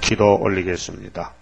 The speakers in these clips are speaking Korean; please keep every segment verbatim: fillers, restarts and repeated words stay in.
기도 올리겠습니다.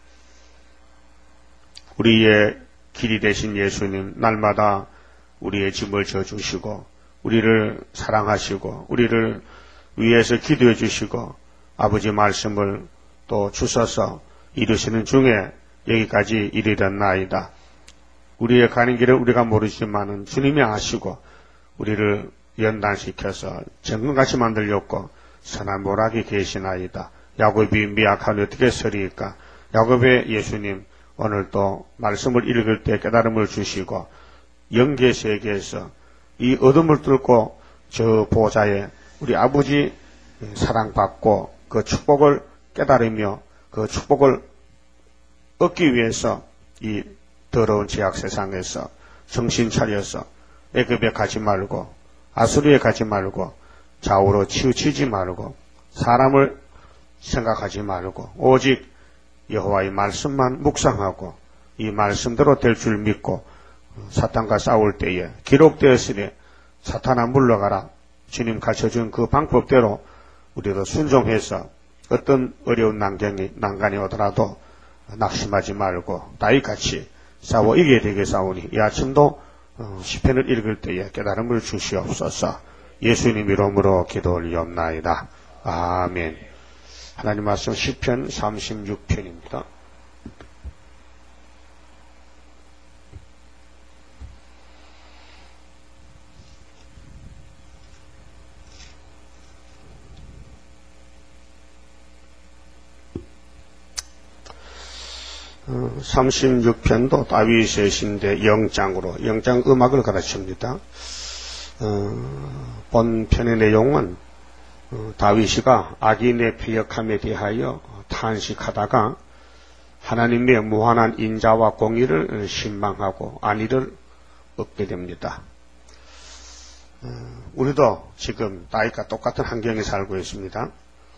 우리의 길이 되신 예수님, 날마다 우리의 짐을 져주시고 우리를 사랑하시고 우리를 위해서 기도해 주시고 아버지 말씀을 또 주셔서 이루시는 중에 여기까지 이르렀나이다. 우리의 가는 길을 우리가 모르지만은 주님이 아시고 우리를 연단시켜서 정금같이 만들렸고 선한 모락이 계시나이다. 야곱이 미약하니 어떻게 서리일까? 야곱의 예수님, 오늘도 말씀을 읽을 때 깨달음을 주시고 영계 세계에서 이 어둠을 뚫고 저 보좌에 우리 아버지 사랑받고 그 축복을 깨달으며 그 축복을 얻기 위해서 이 더러운 죄악 세상에서 정신 차려서 애굽에 가지 말고 아수리에 가지 말고 좌우로 치우치지 말고 사람을 생각하지 말고 오직 여호와의 말씀만 묵상하고 이 말씀대로 될 줄 믿고 사탄과 싸울 때에 기록되었으니 사탄아 물러가라. 주님 가르쳐준 그 방법대로 우리도 순종해서 어떤 어려운 난경이, 난간이 오더라도 낙심하지 말고 다윗같이 싸워 이겨야 되게 싸우니 이 아침도 시편을 읽을 때에 깨달음을 주시옵소서. 예수님 이름으로 기도 올리옵나이다. 아멘. 하나님 말씀 시편 삼십육 편입니다. 삼십육 편도 다윗의 신대 영장으로 영장 음악을 가르칩니다. 어, 본 편의 내용은 어, 다윗이가 악인의 패역함에 대하여 탄식하다가 하나님의 무한한 인자와 공의를 신망하고 안위를 얻게 됩니다. 어, 우리도 지금 다윗과 똑같은 환경에 살고 있습니다.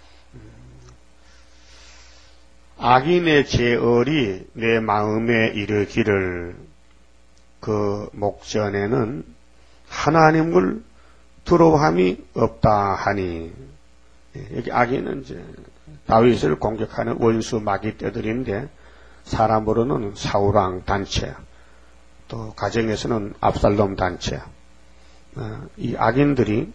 악인의 제얼이 내 마음에 이르기를 그 목전에는 하나님을 두려움이 없다 하니, 여기 악인은 이제 다윗을 공격하는 원수 마귀 떼들인데 사람으로는 사울왕 단체, 또 가정에서는 압살롬 단체, 이 악인들이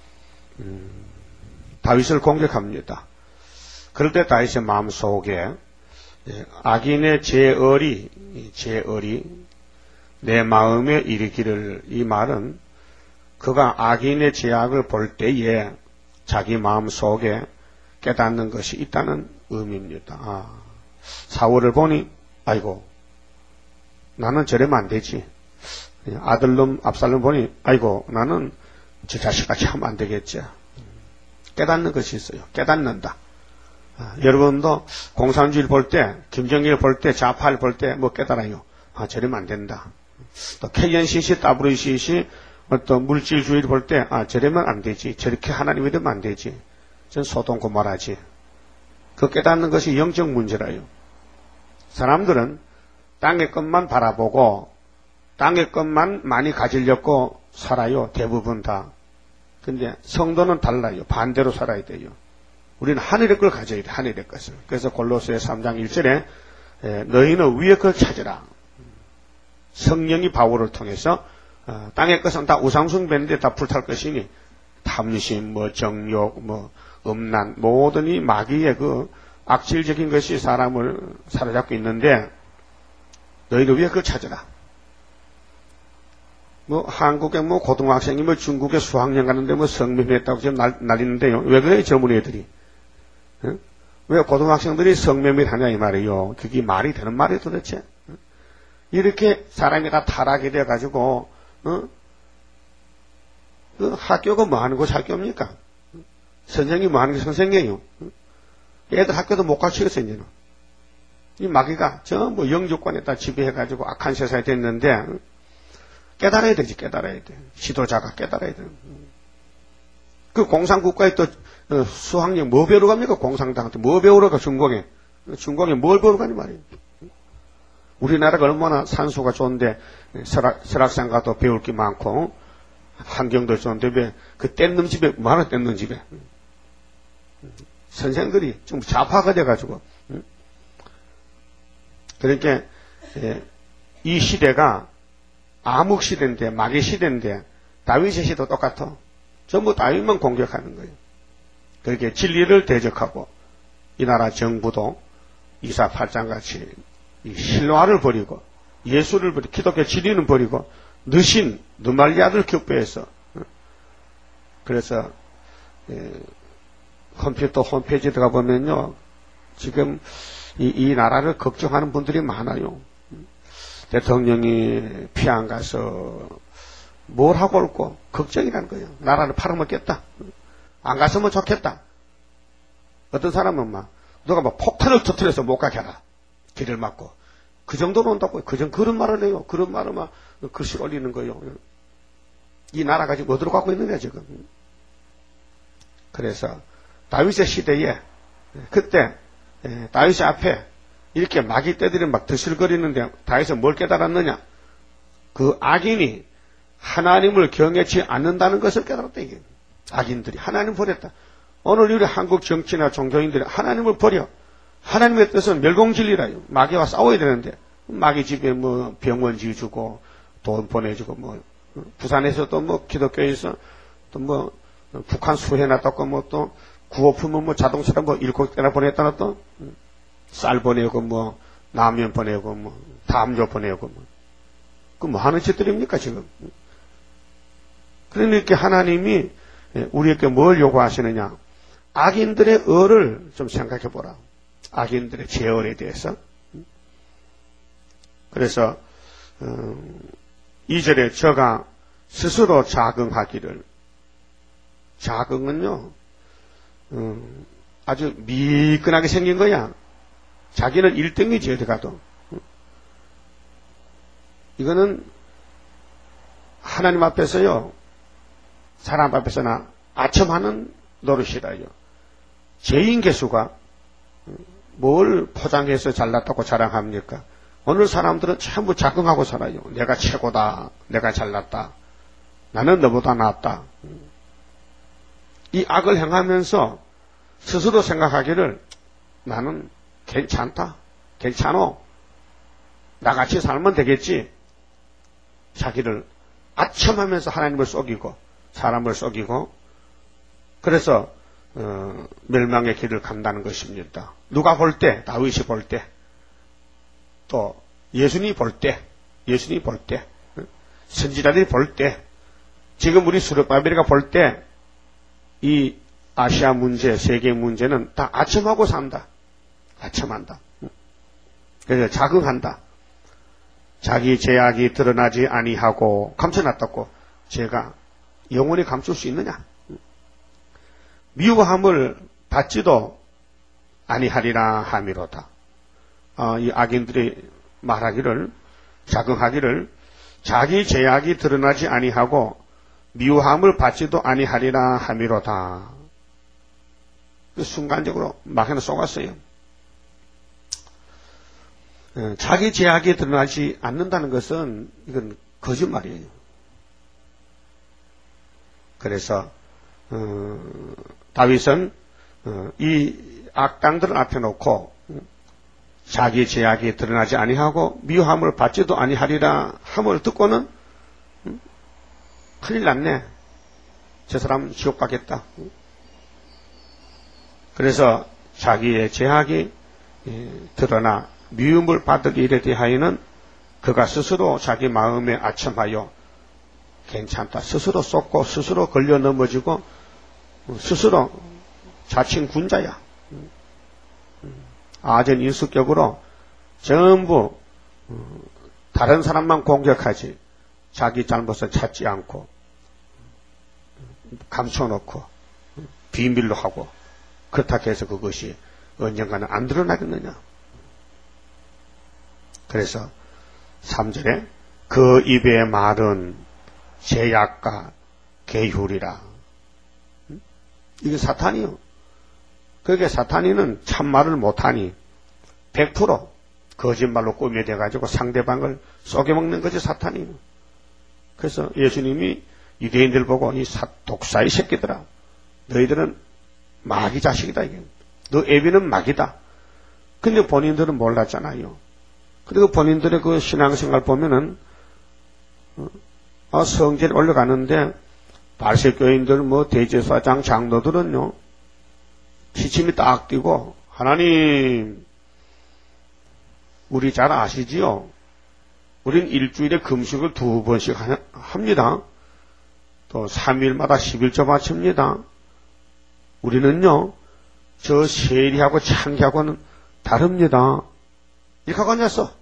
다윗을 공격합니다. 그럴 때 다윗의 마음속에 악인의 제얼이 제얼이 내 마음에 이르기를, 이 말은 그가 악인의 죄악을 볼 때에 자기 마음속에 깨닫는 것이 있다는 의미입니다. 아, 사울을 보니 아이고 나는 저러면 안 되지. 아들놈 압살롬 보니 아이고 나는 저 자식같이 하면 안 되겠지. 깨닫는 것이 있어요. 깨닫는다. 아, 여러분도 공산주의를 볼 때, 김정일을 볼 때, 좌파를 볼 때 뭐 깨달아요. 아, 저러면 안 된다. 또 케이엔씨씨, 더블유씨씨 어떤 물질주의를 볼 때, 아, 저러면 안 되지. 저렇게 하나님 믿으면 안 되지. 전 소돔 고모라지. 그 깨닫는 것이 영적 문제라요. 사람들은 땅의 것만 바라보고 땅의 것만 많이 가지려고 살아요. 대부분 다. 근데 성도는 달라요. 반대로 살아야 돼요. 우리는 하늘의 걸 가져야 돼. 하늘의 것을. 그래서 골로새 삼 장 일 절에 에, 너희는 위의 걸 찾으라. 성령이 바울을 통해서 어, 땅의 것은 다 우상숭배인데 다 불탈 것이니 탐심, 뭐 정욕, 뭐 음란, 모든 이 마귀의 그 악질적인 것이 사람을 사로잡고 있는데 너희는 위의 걸 찾으라. 뭐 한국에 뭐 고등학생이 뭐 중국에 수학여행 가는데 뭐 성매매했다고 지금 날, 날리는데요. 왜 그래요 젊은 애들이? 어? 왜 고등학생들이 성매매를 하냐 이 말이에요. 그게 말이 되는 말이에요 도대체? 어? 이렇게 사람이 다 타락이 돼가지고 어? 그 학교가 뭐 하는 곳이 학교입니까? 선생님이 뭐 하는 게 선생이에요. 어? 애들 학교도 못 가르치겠어요 이제는. 이 마귀가 전부 영주권에다 지배해가지고 악한 세상이 됐는데 어? 깨달아야 되지, 깨달아야 돼. 지도자가 깨달아야 돼. 그 공산국가에 또 어, 수학여행 뭐 배우러 갑니까? 공산당한테 뭐 배우러 가? 중공에. 중공에 뭘 배우러 가니 말이에요. 우리나라가 얼마나 산소가 좋은데 설악, 설악산 가도 배울 게 많고 환경도 좋은데 왜 그 뗀놈 집에 뭐하러 뗀놈 집에 선생들이 좀 좌파가 돼가지고. 응? 그러니까 예, 이 시대가 암흑 시대인데 마귀 시대인데 다윗의 시대도 똑같아. 전부 다윗만 공격하는 거예요. 그렇게 진리를 대적하고 이 나라 정부도 이사팔 장 같이 이 신뢰를 버리고 예수를 버리고 기독교 진리는 버리고 느신 느말리아를 격배해서 그래서 예, 컴퓨터 홈페이지에 들어가 보면요 지금 이, 이 나라를 걱정하는 분들이 많아요. 대통령이 피안 가서 뭘 하고 올고 걱정이라는 거예요. 나라를 팔아먹겠다. 안 갔으면 좋겠다. 어떤 사람은 막 누가 막 폭탄을 터뜨려서 못 가게 하라. 길을 막고 그 정도로 온다고 그 정 그런 말을 해요. 그런 말을 막 글씨 올리는 거예요. 이 나라가 지금 어디로 가고 있느냐 지금. 그래서 다윗의 시대에 그때 다윗의 앞에 이렇게 마귀 떼들이 막 드실거리는데 다윗은 뭘 깨달았느냐? 그 악인이 하나님을 경외치 않는다는 것을 깨달았다 이게. 악인들이 하나님 버렸다. 오늘 우리 한국 정치나 종교인들이 하나님을 버려. 하나님의 뜻은 멸공진리라요. 마귀와 싸워야 되는데 마귀 집에 뭐 병원 지어주고 돈 보내주고 뭐 부산에서도 뭐 기독교에서 또 뭐 북한 수해놨다고 뭐 또 구호품은 뭐 자동차로 뭐 일곱 대나 보냈다나 또 쌀 보내고 뭐 라면 보내고 뭐 담요 보내고 뭐 그 뭐 하는 짓들입니까 지금. 그러니까 하나님이 우리에게 뭘 요구하시느냐. 악인들의 의를 좀 생각해 보라. 악인들의 제언에 대해서. 그래서 음, 이 절에 저가 스스로 자긍하기를. 자긍은요 음, 아주 미끈하게 생긴 거야. 자기는 일 등이지 어디 가도. 이거는 하나님 앞에서요 사람 앞에서나 아첨하는 노릇이라요. 죄인 개수가 뭘 포장해서 잘났다고 자랑합니까? 오늘 사람들은 전부 자긍하고 살아요. 내가 최고다. 내가 잘났다. 나는 너보다 낫다. 이 악을 행하면서 스스로 생각하기를 나는 괜찮다. 괜찮어. 나같이 살면 되겠지. 자기를 아첨하면서 하나님을 속이고 사람을 속이고 그래서 어, 멸망의 길을 간다는 것입니다. 누가 볼 때, 다윗이 볼 때, 또 예수님이 볼 때, 예수님이 볼 때, 선지자들이 볼 때, 지금 우리 수르바벨이가 볼 때, 이 아시아 문제, 세계 문제는 다 아첨하고 산다. 아첨한다. 그래서 자긍한다. 자기 죄악이 드러나지 아니하고 감춰놨다고 죄가 영원히 감출 수 있느냐? 미워함을 받지도 아니하리라 함이로다. 어, 이 악인들이 말하기를 자긍하기를 자기 죄악이 드러나지 아니하고 미워함을 받지도 아니하리라 함이로다. 그 순간적으로 마귀는 속았어요. 어, 자기 죄악이 드러나지 않는다는 것은 이건 거짓말이에요. 그래서 어, 다윗은 어, 이 악당들을 앞에 놓고 자기 죄악이 드러나지 아니하고 미워함을 받지도 아니하리라 함을 듣고는 음, 큰일 났네. 저 사람 지옥 가겠다. 그래서 자기의 죄악이 예, 드러나 미움을 받을 일에 대하여는 그가 스스로 자기 마음에 아첨하여 괜찮다. 스스로 쏟고 스스로 걸려 넘어지고 스스로 자칭 군자야. 아전 인수격으로 전부 다른 사람만 공격하지 자기 잘못을 찾지 않고 감춰놓고 비밀로 하고 그렇다고 해서 그것이 언젠가는 안 드러나겠느냐. 그래서 삼 절에 그 입의 말은 제약과 계율이라. 이게 사탄이요. 그게 사탄이는 참말을 못하니 백 퍼센트 거짓말로 꾸며대가지고 상대방을 쏘개먹는 거지 사탄이요. 그래서 예수님이 유대인들 보고 이 사, 독사의 새끼들아 너희들은 마귀 자식이다 이게. 너 애비는 막이다. 근데 본인들은 몰랐잖아요. 그리고 본인들의 그 신앙생활 보면은, 어, 성전에 올라가는데, 발색교인들, 뭐, 대제사장, 장로들은요, 기침이 딱 뛰고, 하나님, 우리 잘 아시지요? 우린 일주일에 금식을 두 번씩 합니다. 또 삼 일마다 십일조 바칩니다. 우리는요, 저 세리하고 창기하고는 다릅니다. 이렇게 하고 앉았어.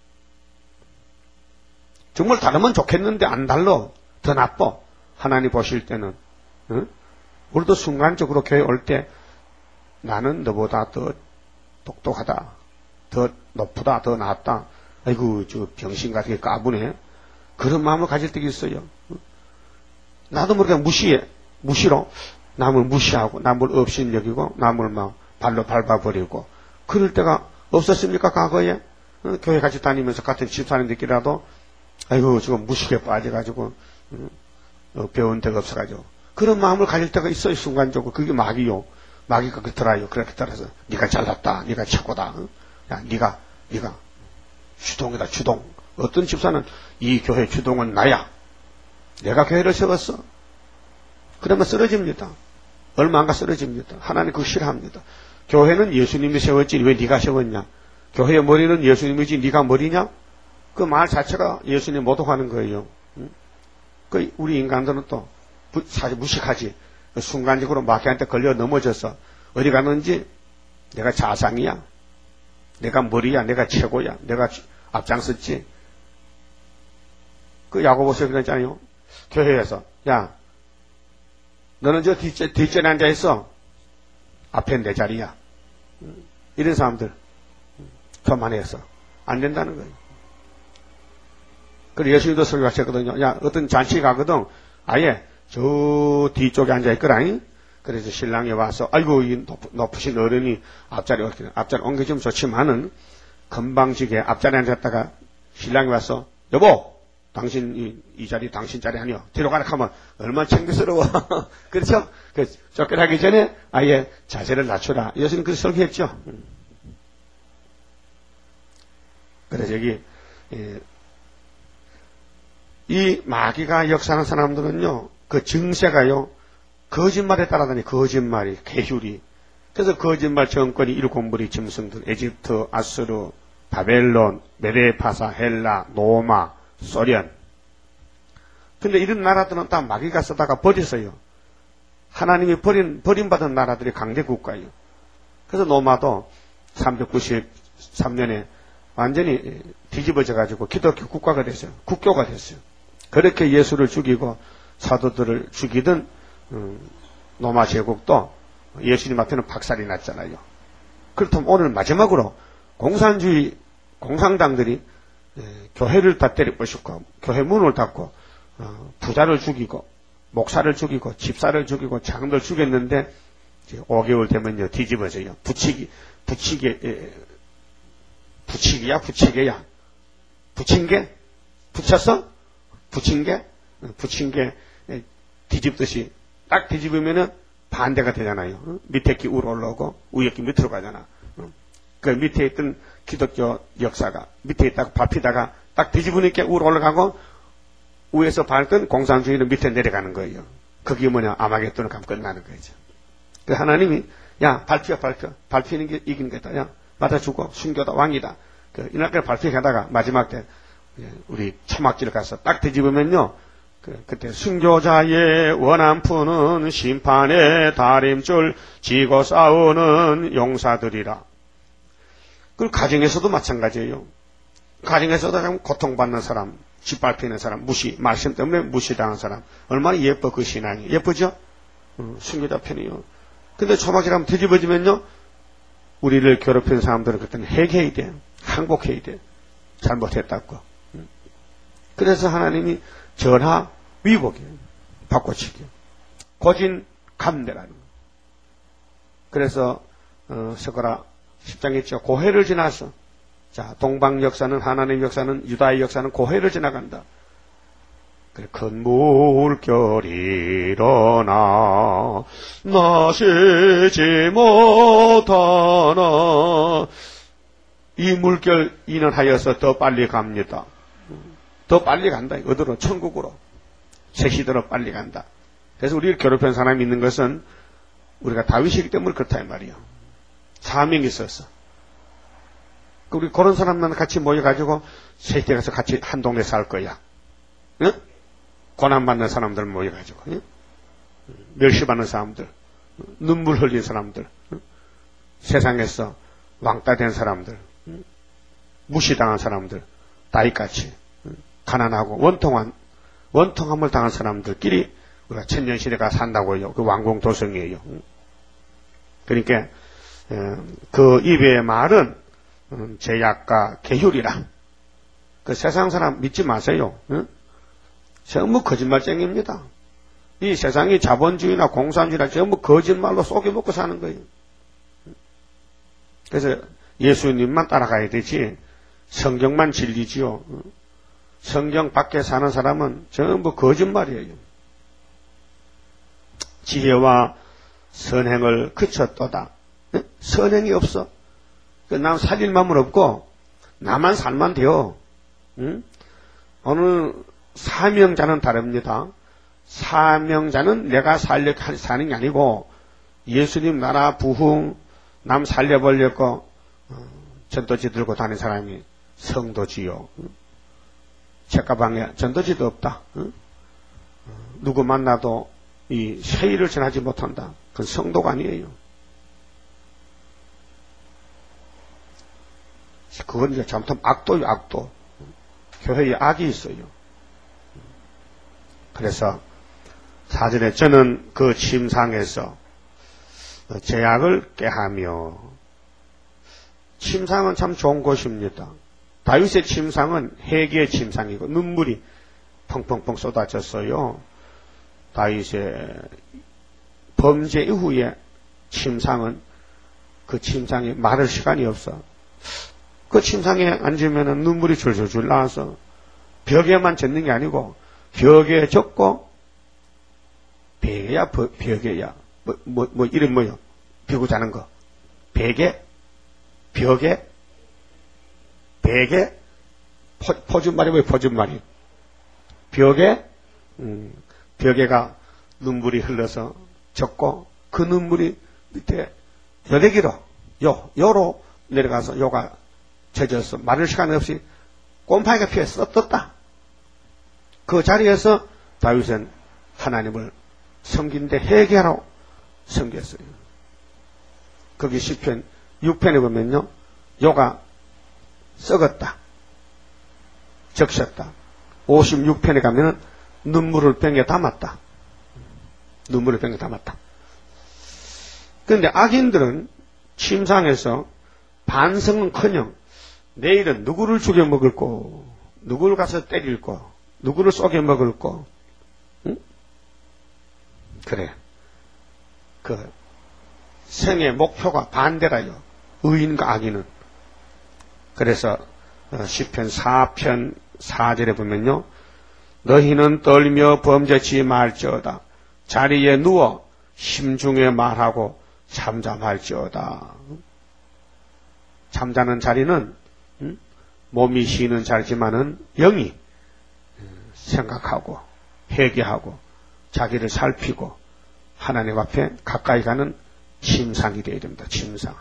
정말 다르면 좋겠는데 안 달라. 더 나빠. 하나님 보실 때는. 응? 우리도 순간적으로 교회 올 때 나는 너보다 더 똑똑하다. 더 높다. 더 낫다. 아이고 저 병신 같은 게 까부네. 그런 마음을 가질 때가 있어요. 나도 모르게 무시해. 무시로 남을 무시하고 남을 없인 여기고 남을 막 발로 밟아버리고 그럴 때가 없었습니까? 과거에? 어, 교회 같이 다니면서 같은 집사님들끼리라도 아이고 지금 무식에 빠져가지고 어, 배운 데가 없어가지고 그런 마음을 가질 때가 있어요. 순간적으로. 그게 마귀요. 마귀가 그렇더라요. 그렇게 따라서 네가 잘났다. 네가 최고다. 어? 야 네가 네가 주동이다. 주동. 어떤 집사는 이 교회 주동은 나야. 내가 교회를 세웠어. 그러면 쓰러집니다. 얼마 안 가 쓰러집니다. 하나님 그거 싫어합니다. 교회는 예수님이 세웠지 왜 네가 세웠냐. 교회의 머리는 예수님이지 네가 머리냐. 그 말 자체가 예수님 모독하는 거예요. 그 우리 인간들은 또 사실 무식하지. 순간적으로 마귀한테 걸려 넘어져서 어디 가는지 내가 자상이야. 내가 머리야. 내가 최고야. 내가 앞장섰지. 그 야고보서 그랬잖아요. 교회에서 야 너는 저 뒷자, 뒷자리에 앉아있어. 앞에 내 자리야. 이런 사람들 교만해서 안 된다는 거예요. 그리고 예수님도 설교하셨거든요. 야 어떤 잔치 가거든. 아예 저 뒤쪽에 앉아있거라잉. 그래서 신랑이 와서 아이고 이 높, 높으신 어른이 앞자리 앞자리 옮겨주면 좋지만은 건방지게 앞자리에 앉았다가 신랑이 와서 여보 당신 이, 이 자리 당신 자리 아니요. 뒤로 가라 하면 얼마나 창피스러워. 그렇죠? 그 쫓겨나기 전에 아예 자세를 낮춰라. 예수님 그렇게 설교했죠. 그래서 여기 예, 이 마귀가 역사하는 사람들은요. 그 증세가요. 거짓말에 따라다니 거짓말이 계율이. 그래서 거짓말 정권이 일곱무리 짐승들 에집트, 아수르, 바벨론, 메데파사, 헬라, 로마, 소련. 근데 이런 나라들은 다 마귀가 쓰다가 버렸어요. 하나님이 버린, 버림받은 나라들이 강대 국가예요. 그래서 로마도 삼백구십삼 년에 완전히 뒤집어져가지고 기독교 국가가 됐어요. 국교가 됐어요. 그렇게 예수를 죽이고 사도들을 죽이던 음, 로마 제국도 예수님 앞에는 박살이 났잖아요. 그렇다면 오늘 마지막으로 공산주의 공산당들이 예, 교회를 다 때려부수고 교회 문을 닫고 어, 부자를 죽이고 목사를 죽이고 집사를 죽이고 장들 죽였는데 이제 오 개월 되면요 뒤집어져요. 부치기 부치기 예, 부치기야 부치게야 부친 게 붙였어 붙인 게 붙인 게 예, 뒤집듯이 딱 뒤집으면은 반대가 되잖아요. 어? 밑에 기 위로 올라오고 위에 기 밑으로 가잖아. 어? 그 밑에 있던 기독교 역사가 밑에 있다가 밟히다가 딱 뒤집으니까 위로 올라가고 위에서 밟던 공산주의는 밑에 내려가는 거예요. 그게 뭐냐 아마겟돈을 가면 끝나는 거죠. 그 하나님이 야 밟혀 밟혀 밟히는 게 이기는 거다. 야 받아주고 순교다 왕이다. 그 이날까지 밟히게 하다가 마지막 때 우리 초막지를 가서 딱 뒤집으면요. 그, 그때 순교자의 원한푸는 심판의 다림줄 지고 싸우는 용사들이라. 그 가정에서도 마찬가지예요. 가정에서도 고통받는 사람, 짓밟히는 사람, 무시, 말씀 때문에 무시당한 사람. 얼마나 예뻐 그 신앙이. 예쁘죠? 어, 순교자 편이요. 근데 초막지를 한번 뒤집어지면요. 우리를 괴롭히는 사람들은 그때는 회개해야 돼. 항복해야 돼. 잘못했다고. 그래서 하나님이 전하 위복이에요. 바꿔치기. 고진 감대라는 거. 그래서 어, 스가랴 십 장에 있죠. 고해를 지나서 자 동방 역사는 하나님 역사는 유다의 역사는 고해를 지나간다. 그래, 큰 물결이 일어나 나서지 못하나 이 물결 인원하여서 더 빨리 갑니다. 더 빨리 간다. 어디로? 천국으로. 새시대로 빨리 간다. 그래서 우리를 괴롭힌 사람이 있는 것은 우리가 다윗이기 때문에 그렇다 이 말이요. 사명이 있었어. 우리 그런 사람만 같이 모여가지고 새시대 가서 같이 한 동네 살 거야. 응? 고난받는 사람들 모여가지고, 응? 멸시받는 사람들, 눈물 흘린 사람들, 응? 세상에서 왕따 된 사람들, 응? 무시당한 사람들, 다윗같이 응? 가난하고 원통한, 원통함을 당한 사람들끼리 우리가 천년시대가 산다고요. 그 왕공도성이에요. 응? 그러니까 그 입의 말은 제약과 계율이라. 그 세상 사람 믿지 마세요. 응? 전부 거짓말쟁이입니다. 이 세상이 자본주의나 공산주의나 전부 거짓말로 속여먹고 사는 거예요. 그래서 예수님만 따라가야 되지 성경만 진리지요. 성경 밖에 사는 사람은 전부 거짓말이에요. 지혜와 선행을 그쳤도다. 선행이 없어. 남 살릴 마음은 없고 나만 살만 돼요. 응? 어느 사명자는 다릅니다. 사명자는 내가 살려 사는 게 아니고 예수님 나라 부흥 남 살려보려고 전도지 들고 다니는 사람이 성도지요. 책가방에 전도지도 없다. 누구 만나도 이 세일을 전하지 못한다. 그건 성도가 아니에요. 그건 이제 잘못하면 악도요, 악도. 교회에 악이 있어요. 그래서 사전에 저는 그 침상에서 제약을 깨하며, 침상은 참 좋은 곳입니다. 다윗의 침상은 회개의 침상이고 눈물이 펑펑펑 쏟아졌어요. 다윗의 범죄 이후에 침상은 그 침상에 마를 시간이 없어. 그 침상에 앉으면 눈물이 줄줄줄 나와서 벽에만 젖는 게 아니고 벽에 젖고 베개야 벽에야 뭐, 뭐, 뭐 이름 뭐요? 비고 자는 거 베개 벽에 베개 포, 포준말이 뭐예요? 포준말이 벽에 음, 벽에가 눈물이 흘러서 젖고 그 눈물이 밑에 여대기로 요 요로 내려가서 요가 젖어서 마를 시간 없이 곰팡이가 피해 썩떴다. 그 자리에서 다윗은 하나님을 섬긴데 회개하러 섬겼어요. 거기 시편 육 편에 보면요, 요가 썩었다, 적셨다. 오십육 편에 가면은 눈물을 병에 담았다. 눈물을 병에 담았다. 그런데 악인들은 침상에서 반성은커녕 내일은 누구를 죽여 먹을꼬, 누구를 가서 때릴꼬, 누구를 쏘겨 먹을꼬, 응? 그래. 그 생의 목표가 반대라요. 의인과 악인은. 그래서 시편 사 편 사 절에 보면요, 너희는 떨며 범죄치 말지어다. 자리에 누워 심중에 말하고 잠잠할지어다. 잠자는 자리는 음? 몸이 쉬는 자리지만은 영이 생각하고 회개하고 자기를 살피고 하나님 앞에 가까이 가는 침상이 되어야 됩니다. 침상.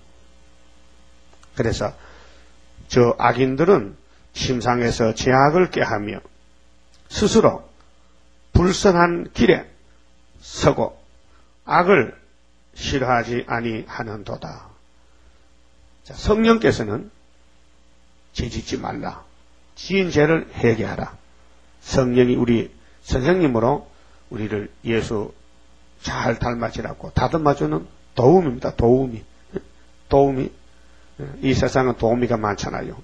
그래서 저 악인들은 침상에서 제약을 깨하며 스스로 불선한 길에 서고 악을 싫어하지 아니하는도다. 자, 성령께서는 죄짓지 말라. 지은 죄를 회개하라. 성령이 우리 선생님으로 우리를 예수 잘 닮아지라고 다듬어주는 도움입니다. 도움이. 도움이. 이 세상은 도우미가 많잖아요.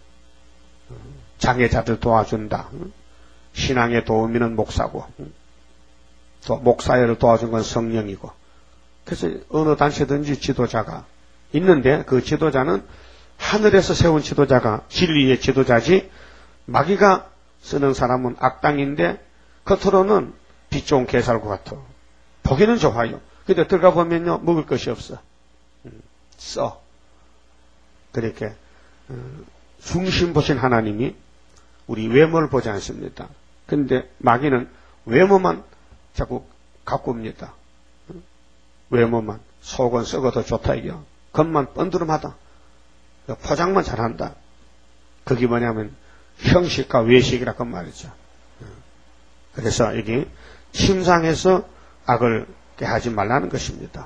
장애자들 도와준다. 신앙의 도우미는 목사고, 또 목사회를 도와준 건 성령이고. 그래서 어느 단체든지 지도자가 있는데 그 지도자는 하늘에서 세운 지도자가 진리의 지도자지, 마귀가 쓰는 사람은 악당인데 겉으로는 빛 좋은 게살구 같아. 보기는 좋아요. 근데 들어가 보면요, 먹을 것이 없어. 써. 그렇게 중심 보신 하나님이 우리 외모를 보지 않습니다. 근데 마귀는 외모만 자꾸 갖고 옵니다. 외모만. 속은 썩어도 좋다 이겨. 겉만 뻔두름하다. 포장만 잘한다. 그게 뭐냐면 형식과 외식이라고 말이죠. 그래서 여기 침상에서 악을 하지 말라는 것입니다.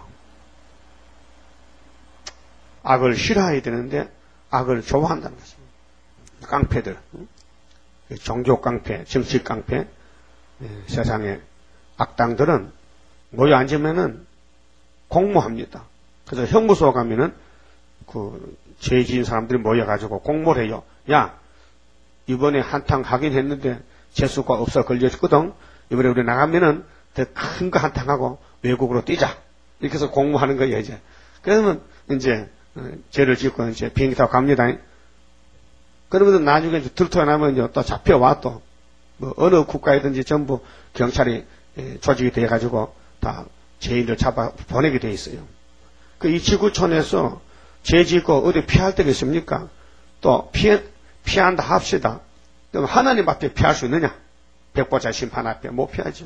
악을 싫어해야 되는데 악을 좋아한다는 것입니다. 깡패들, 종교 깡패, 정치 깡패, 세상의 악당들은 모여 앉으면은 공모합니다. 그래서 형무소 가면은 그 죄 지은 사람들이 모여가지고 공모를 해요. 야, 이번에 한탕 하긴 했는데 재수가 없어 걸렸거든. 이번에 우리 나가면은 더 큰 거 한탕 하고 외국으로 뛰자. 이렇게 해서 공모하는 거예요, 이제. 그러면 이제 죄를 짓고 이제 비행기 타고 갑니다. 그러면 나중에 들토야 나면 또 잡혀와 또 뭐 어느 국가이든지 전부 경찰이 조직이 돼가지고 다 죄인들 잡아 보내게 돼 있어요. 그 이 지구촌에서 죄 짓고 어디 피할 데가 있습니까? 또 피해, 피한다 합시다. 그럼 하나님 앞에 피할 수 있느냐? 백보자 심판 앞에 못 피하죠.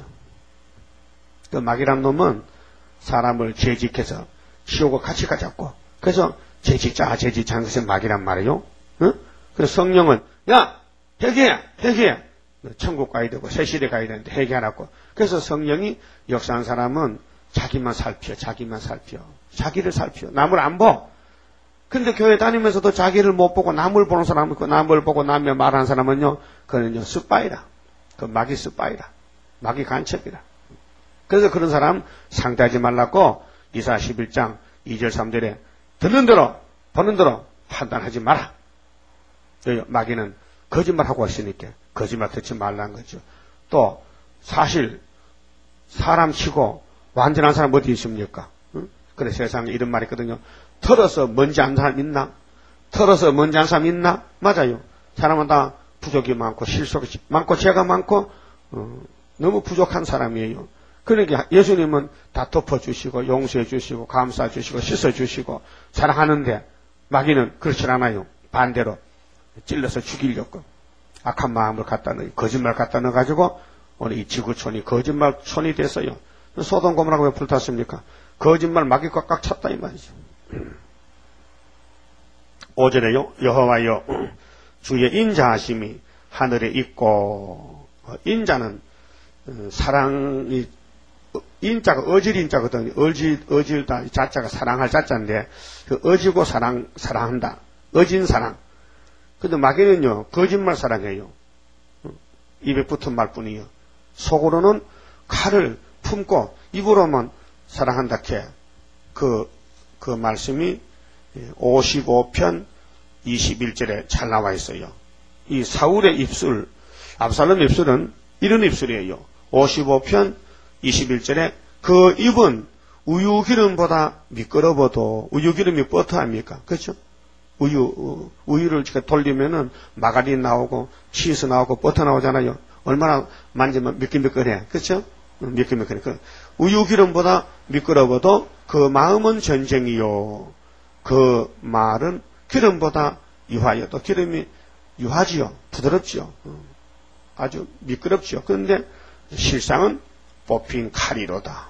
그 마귀란 놈은 사람을 죄짓해서 지옥을 같이 가자고. 그래서 죄짓자, 죄짓자 하는 것이 마귀란 말이에요. 응? 그래서 성령은, 야! 회개해! 회개해! 천국 가야 되고, 새시대 가야 되는데 회개 안 하고. 그래서 성령이 역사한 사람은 자기만 살펴, 자기만 살펴. 자기를 살펴. 남을 안 보. 근데 교회 다니면서도 자기를 못 보고 남을 보는 사람 있고, 남을 보고 남의 말하는 사람은요, 그거는요, 스파이라. 그 마귀 스파이라. 마귀 간첩이라. 그래서 그런 사람 상대하지 말라고 이사야 십일 장 이 절 삼 절에 듣는 대로 보는 대로 판단하지 마라. 마귀는 거짓말하고 있으니까 거짓말 듣지 말라는 거죠. 또 사실 사람 치고 완전한 사람 어디 있습니까? 응? 그래 세상에 이런 말이 있거든요. 털어서 먼지 안 사람 있나? 털어서 먼지 안 사람 있나? 맞아요. 사람은 다 부족이 많고 실속이 많고 죄가 많고 어, 너무 부족한 사람이에요. 그러니까 예수님은 다 덮어주시고 용서해 주시고 감싸 주시고 씻어 주시고 사랑하는데 마귀는 그렇지 않아요. 반대로 찔러서 죽이려고 악한 마음을 갖다 넣어 거짓말 갖다 넣어가지고 오늘 이 지구촌이 거짓말촌이 됐어요. 소돔 고모라고 왜 불탔습니까? 거짓말 마귀가 꽉 찼다 이 말이죠. 오 절에요. 여호와여 주의 인자하심이 하늘에 있고 인자는 사랑이 인자가 어질 인자거든요. 어질 어질다 자자가 사랑할 자자인데 그 어지고 사랑 사랑한다. 어진 사랑. 근데 마귀는요 거짓말 사랑해요. 입에 붙은 말뿐이요. 속으로는 칼을 품고 입으로만 사랑한다 캐. 그, 그 말씀이 오십오 편 이십일 절에 잘 나와 있어요. 이 사울의 입술, 압살롬 입술은 이런 입술이에요. 오십오 편 이십일 절에 그 입은 우유기름보다 미끄러워도 우유기름이 버터합니까? 그렇죠? 우유, 우유를 돌리면은 마가린 나오고 치즈 나오고 버터 나오잖아요. 얼마나 만지면 미끌미끌해. 그렇죠? 미끌미끌해. 우유기름보다 미끄러워도 그 마음은 전쟁이요. 그 말은 기름보다 유하여. 또 기름이 유하지요. 부드럽지요. 아주 미끄럽지요. 그런데 실상은 뽑힌 칼이로다.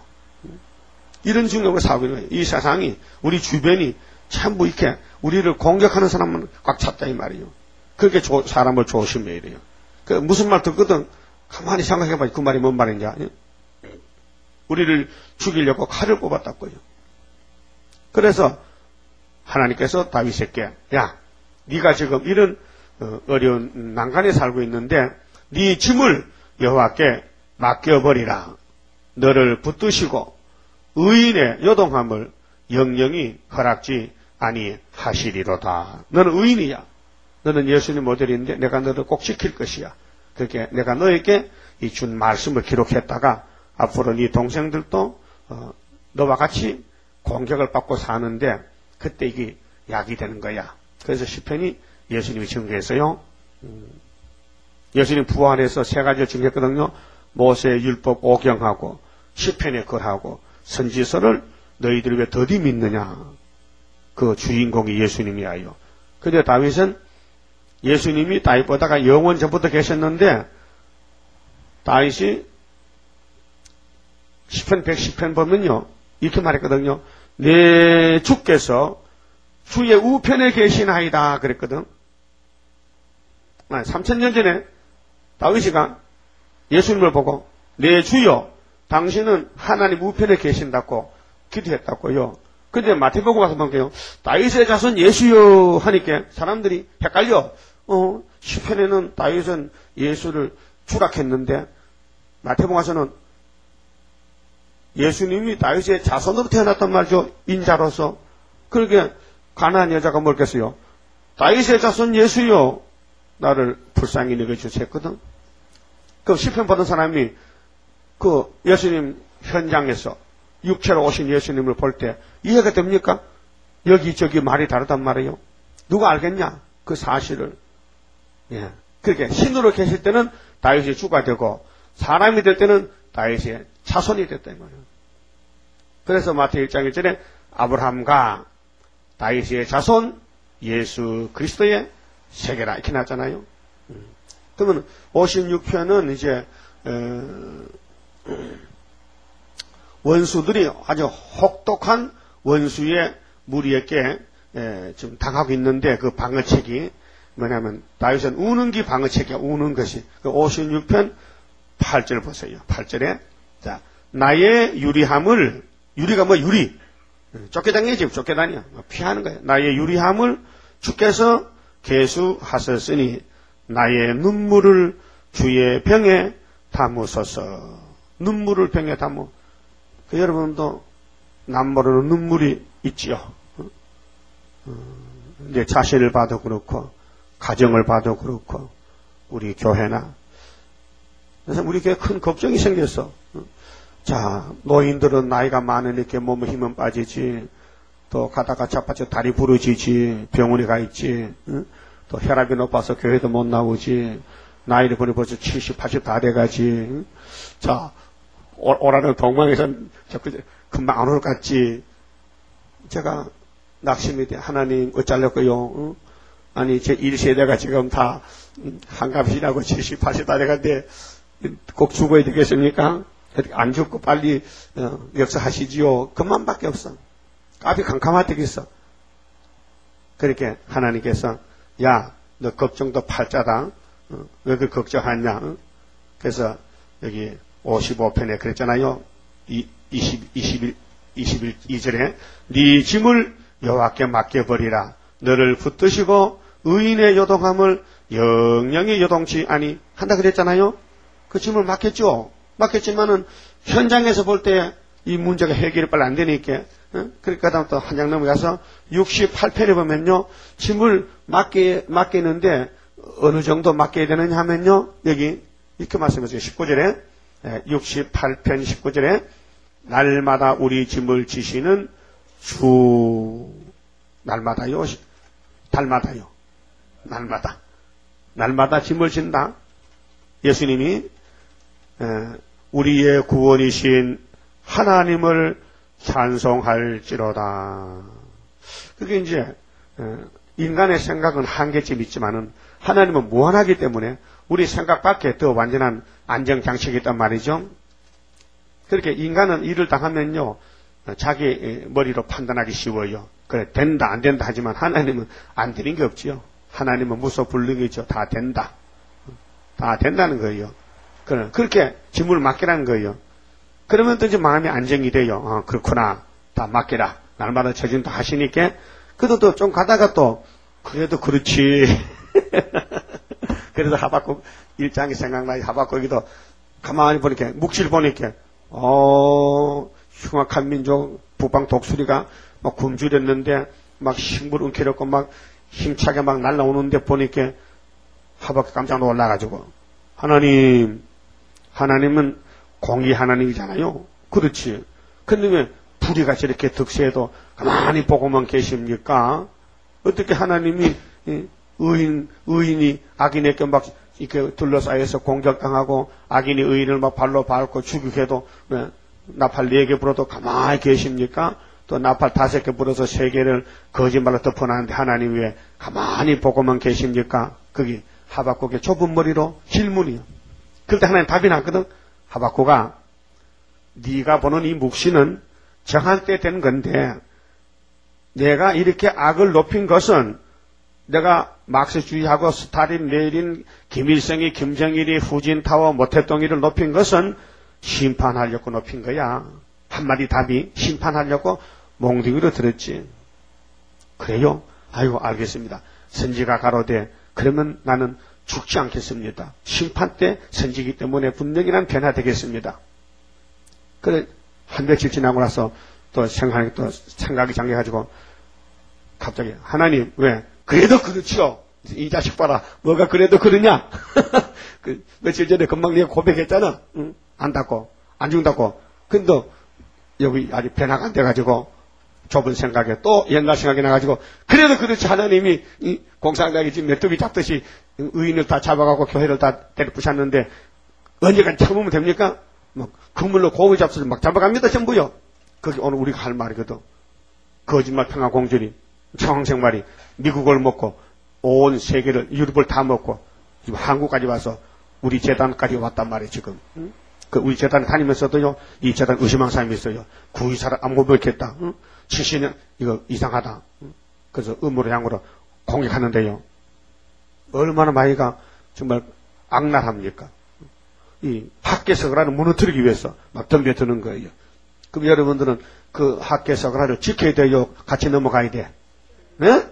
이런 중력을 사고 있는 거예요. 이 세상이 우리 주변이 전부 이렇게 우리를 공격하는 사람은 꽉 찼다 이 말이에요. 그렇게 조, 사람을 조심해야 돼요. 그 무슨 말 듣거든 가만히 생각해봐. 그 말이 뭔 말인지. 우리를 죽이려고 칼을 뽑았다고요. 그래서 하나님께서 다윗에게 야, 네가 지금 이런 어려운 난간에 살고 있는데 네 짐을 여호와께 맡겨버리라. 너를 붙드시고 의인의 요동함을 영영이 허락지 아니하시리로다. 너는 의인이야. 너는 예수님 모델인데 내가 너를 꼭 지킬 것이야. 그렇게 내가 너에게 이 준 말씀을 기록했다가 앞으로 네 동생들도 어, 너와 같이 공격을 받고 사는데 그때 이게 약이 되는 거야. 그래서 시편이 예수님이 증거했어요. 음, 예수님 부활해서 세 가지를 증거했거든요. 모세의 율법 오경하고 시편에 글하고 선지서를 너희들이 왜 더디 믿느냐. 그 주인공이 예수님이야요. 근데 다윗은 예수님이 다윗보다가 영원 전부터 계셨는데 다윗이 시편 백십 편 보면요 이렇게 말했거든요. 내 주께서 주의 우편에 계시나이다 그랬거든. 삼천 년 전에 다윗이가 예수님을 보고 내 주여 당신은 하나님 우편에 계신다고 기도했다고요. 근데 마태복음 가서 볼게요. 다윗의 자손 예수여 하니까 사람들이 헷갈려. 어, 시편에는 다윗은 예수를 주락했는데 마태복음 가서는 예수님이 다윗의 자손으로 태어났단 말이죠. 인자로서. 그러게 가나안 여자가 뭘겠어요. 다윗의 자손 예수여 나를 불쌍히 여겨주세요 했거든. 그 시편 보던 사람이 그 예수님 현장에서 육체로 오신 예수님을 볼 때 이해가 됩니까? 여기저기 말이 다르단 말이에요. 누가 알겠냐? 그 사실을. 예. 그렇게 신으로 계실 때는 다윗이 주가 되고 사람이 될 때는 다윗의 자손이 됐다 이 말이에요. 그래서 마태 일 장 일 절에 아브라함과 다윗의 자손 예수 그리스도의 세계라 이렇게 나왔잖아요. 그러면 오십육 편은 이제 어, 원수들이 아주 혹독한 원수의 무리에게 에, 지금 당하고 있는데 그 방어책이 뭐냐면 다윗은 우는 기 방어책이야. 우는 것이. 그 오십육 편 팔 절 보세요. 팔 절에 자 나의 유리함을 유리가 뭐 유리 쫓겨다니지 지금 쫓겨다니야. 피하는 거야. 나의 유리함을 주께서 계수하셨으니 나의 눈물을 주의 병에 담으소서. 눈물을 병에 담어. 그 여러분도 남 모르는 눈물이 있지요. 내 자신을 봐도 그렇고 가정을 봐도 그렇고 우리 교회나 그래서 우리 교회에 큰 걱정이 생겼어. 자 노인들은 나이가 많으니까 몸에 힘은 빠지지 또 가다가 자빠져 다리 부러지지 병원에 가 있지 또 혈압이 높아서 교회도 못 나오지 나이를 보니 벌써 칠십, 팔십 다 돼가지 자 오라는 동방에서 자꾸 금방 안 올 것 같지. 제가 낙심이 돼. 하나님 어쩌려고요? 응? 아니 제 일 세대가 지금 다 한갑이라고 칠십, 팔십 다 돼가는데 꼭 죽어야 되겠습니까? 안 죽고 빨리 어, 역사하시지요. 그만밖에 없어. 앞이 캄캄하되겠어. 그렇게 하나님께서 야 너 걱정도 팔자다. 어, 왜 그 걱정하냐? 어? 그래서 여기 오십오 편에 그랬잖아요. 이, 이십, 이십일, 이십일, 이 절에 네 짐을 여호와께 맡겨버리라. 너를 붙드시고 의인의 요동함을 영영히 요동치 아니 한다 그랬잖아요. 그 짐을 맡겼죠. 맡겼지만은 현장에서 볼 때 이 문제가 해결이 빨리 안 되니까 어? 그러니까 다음 또 한 장 넘어가서 육십팔 편에 보면요. 짐을 맡기, 맡기는데 어느 정도 맡겨야 되느냐 하면요. 여기 이렇게 말씀하세요. 십구 절에 육십팔 편 십구 절에 날마다 우리 짐을 지시는 주 날마다요 달마다요 날마다 날마다 짐을 진다. 예수님이 우리의 구원이신 하나님을 찬송할지로다. 그게 이제 인간의 생각은 한계점 있지만은 하나님은 무한하기 때문에 우리 생각 밖에 더 완전한 안정장치가 있단 말이죠. 그렇게 인간은 일을 당하면요, 자기 머리로 판단하기 쉬워요. 그래, 된다, 안 된다 하지만 하나님은 안 되는 게 없지요. 하나님은 무소불능이죠. 다 된다. 다 된다는 거예요. 그렇게 짐을 맡기라는 거예요. 그러면 또 이제 마음이 안정이 돼요. 어, 그렇구나. 다 맡기라. 날마다 처진도 하시니까. 그래도 또 좀 가다가 또, 그래도 그렇지. 그래서 하박국 일 장이 생각나요. 하박국이도 가만히 보니까, 묵시를 보니까, 어, 흉악한 민족, 북방 독수리가 막 굶주렸는데, 막 식물 움켜렸고, 막 힘차게 막 날라오는데 보니까, 하박국 깜짝 놀라가지고, 하나님, 하나님은 공의 하나님이잖아요. 그렇지. 근데 왜 불의가 저렇게 득세해도 가만히 보고만 계십니까? 어떻게 하나님이 의인, 의인이 악인에게 막 이렇게 둘러싸여서 공격당하고 악인이 의인을 막 발로 밟고 죽이게도 네, 나팔 네 개 불어도 가만히 계십니까? 또 나팔 다섯 개 불어서 세 개를 거짓말로 덮어놨는데 하나님 왜 가만히 보고만 계십니까? 거기 하박국의 좁은 머리로 질문이요. 그럴 때 하나님 답이 났거든. 하박국아, 네가 보는 이 묵시는 정할 때 된 건데 내가 이렇게 악을 높인 것은 내가 막스주의하고 스탈린, 레닌, 김일성이, 김정일이, 후진타워, 모태동이를 높인 것은 심판하려고 높인 거야. 한마디 답이 심판하려고 몽둥이로 들었지. 그래요? 아이고 알겠습니다. 선지가 가로되 그러면 나는 죽지 않겠습니다. 심판 때 선지기 때문에 분명히 난 변화되겠습니다. 그래 한 며칠 지나고 나서 또 생각이 또 생각이 잠겨가지고 갑자기 하나님 왜 그래도 그렇지요. 이 자식 봐라. 뭐가 그래도 그러냐? 그 며칠 전에 금방 내가 고백했잖아. 응? 안다고 안 죽는다고. 근데 여기 아직 변화가 안 돼가지고 좁은 생각에 또 옛날 생각이 나가지고 그래도 그렇지 하나님이 이 공산당이 지금 메뚜기 잡듯이 의인을 다 잡아가고 교회를 다 때려 부셨는데 언제까지 참으면 됩니까? 막 그물로 고기 잡수를 막 잡아갑니다 전부요. 그게 오늘 우리가 할 말이거든. 거짓말 평화 공주리 청황생말이 미국을 먹고 온 세계를 유럽을 다 먹고 지금 한국까지 와서 우리 재단까지 왔단 말이에요 지금. 응? 그 우리 재단 다니면서도요 이 재단 의심한 사람이 있어요. 구의사를 안 모르겠다. 응? 칠십 년 이거 이상하다. 응? 그래서 음모로 향으로 공격하는데요. 얼마나 마이가 정말 악랄합니까? 이 학계석을하를 무너뜨리기 위해서 막 덤벼드는 거예요. 그럼 여러분들은 그 학계석을하를 지켜야 돼요? 같이 넘어가야 돼? 네?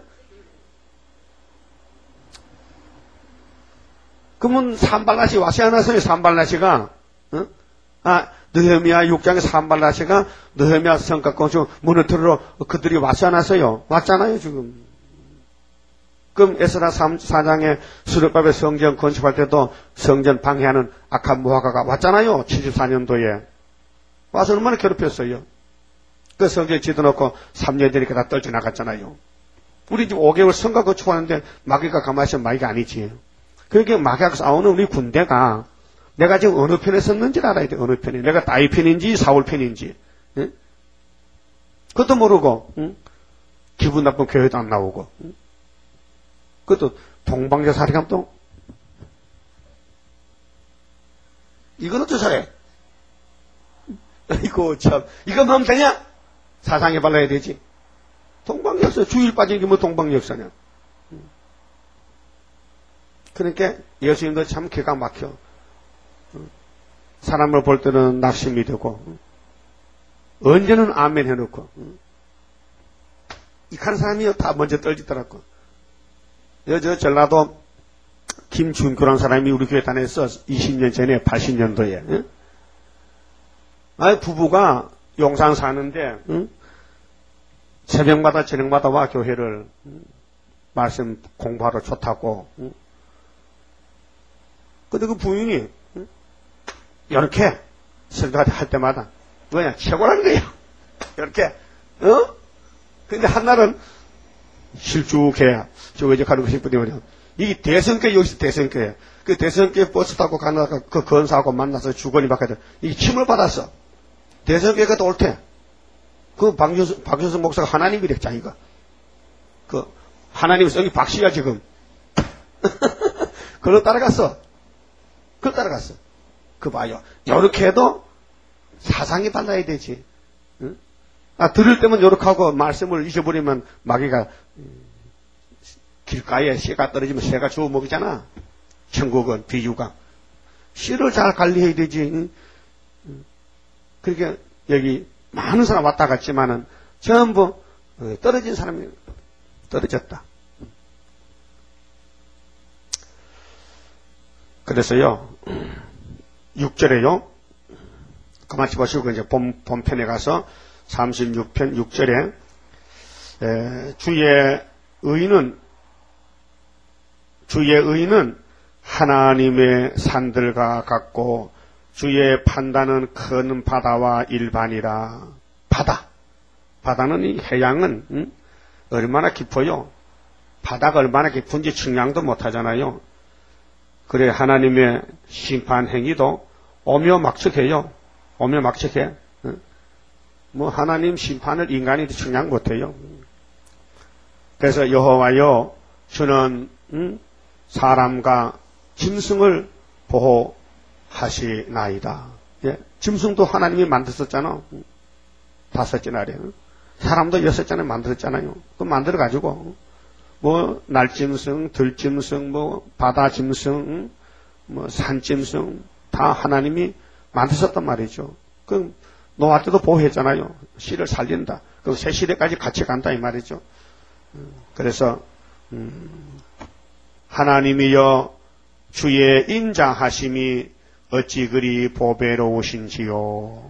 그러면 산발라시 와시 않았어요? 산발라시가 어? 아 느헤미야 육 장의 산발라시가 느헤미야 성곽공주 무너뜨리러 그들이 와시 않았어요? 왔잖아요 지금. 그럼 에스라 사 장에 수르밥의 성전 건축할 때도 성전 방해하는 악한 모하가가 왔잖아요. 칠십사 년도에. 와서 얼마나 괴롭혔어요. 그 성전 지어놓고 삼 년 되니까 다 떨쳐나갔잖아요. 우리 지금 오 개월 성가 거축하는데 마귀가 가만히 있으면 마귀가 아니지. 그러니까 마귀하고 싸우는 우리 군대가 내가 지금 어느 편에 섰는지를 알아야 돼. 어느 편에. 내가 다윗 편인지 사울 편인지. 응? 그것도 모르고 응? 기분 나쁜 교회도 안 나오고 응? 그것도 동방자 사리감 또 이건 어쩌사래? 이거 참 이거 하면 되냐? 사상에 발라야 되지. 동방역사 주일 빠진 게 뭐 동방역사냐? 그러니까 예수님도 참 기가 막혀. 사람을 볼 때는 낙심이 되고 언제는 아멘 해놓고 이칸 사람이 다 먼저 떨지더라고. 여저 전라도 김준규라는 사람이 우리 교회 다녔어. 이십 년 전에 팔십 년도에. 응? 아 부부가 용산 사는데 응? 새벽마다 저녁마다 와 교회를 응? 말씀 공부하러 좋다고. 응? 근데 그 부인이 응? 이렇게 설교할 때마다 뭐냐 최고라는 거야. 이렇게 어? 근데 한날은 실족해야 저거 이제 가는 싶은데 말이야. 이게 대성교회 여기서 대성교회. 그 대성교회 버스 타고 가다가 그 건사하고 만나서 주거니 받거든. 이게 침을 받았어. 대성교회가 또 올 때. 그 박효수, 박효수 목사가 하나님이래, 자기가. 그, 하나님 성이 박씨야, 지금. 그걸 따라갔어. 그걸 따라갔어. 그 봐요. 요렇게 해도 사상이 달라야 되지. 응? 아, 들을 때면 요렇게 하고 말씀을 잊어버리면 마귀가 길가에 새가 떨어지면 새가 주워 먹이잖아. 천국은 비유가. 씨를 잘 관리해야 되지. 그러니까 여기 많은 사람 왔다 갔지만은 전부 떨어진 사람이 떨어졌다. 그래서요, 육 절에요, 가만히 보시고 이제 본, 본편에 가서 삼십육 편 육 절에, 에, 주의 의는, 주의 의는 하나님의 산들과 같고, 주의 판단은 큰 바다와 일반이라. 바다. 바다는 이 해양은, 응? 얼마나 깊어요? 바다가 얼마나 깊은지 측량도 못 하잖아요. 그래 하나님의 심판 행위도 오묘막측해요. 오묘막측해. 뭐 하나님 심판을 인간이 측량 못해요. 그래서 여호와여 주는 음, 사람과 짐승을 보호하시나이다. 예, 짐승도 하나님이 만드셨잖아. 다섯째 날에. 사람도 여섯째 날에 만들었잖아요. 그 만들어가지고 뭐 날짐승, 들짐승, 뭐 바다짐승, 뭐 산짐승 다 하나님이 만드셨단 말이죠. 그 노아 때도 보호했잖아요. 씨를 살린다. 그 새 시대까지 같이 간다 이 말이죠. 그래서 음, 하나님이여 주의 인자하심이 어찌 그리 보배로우신지요.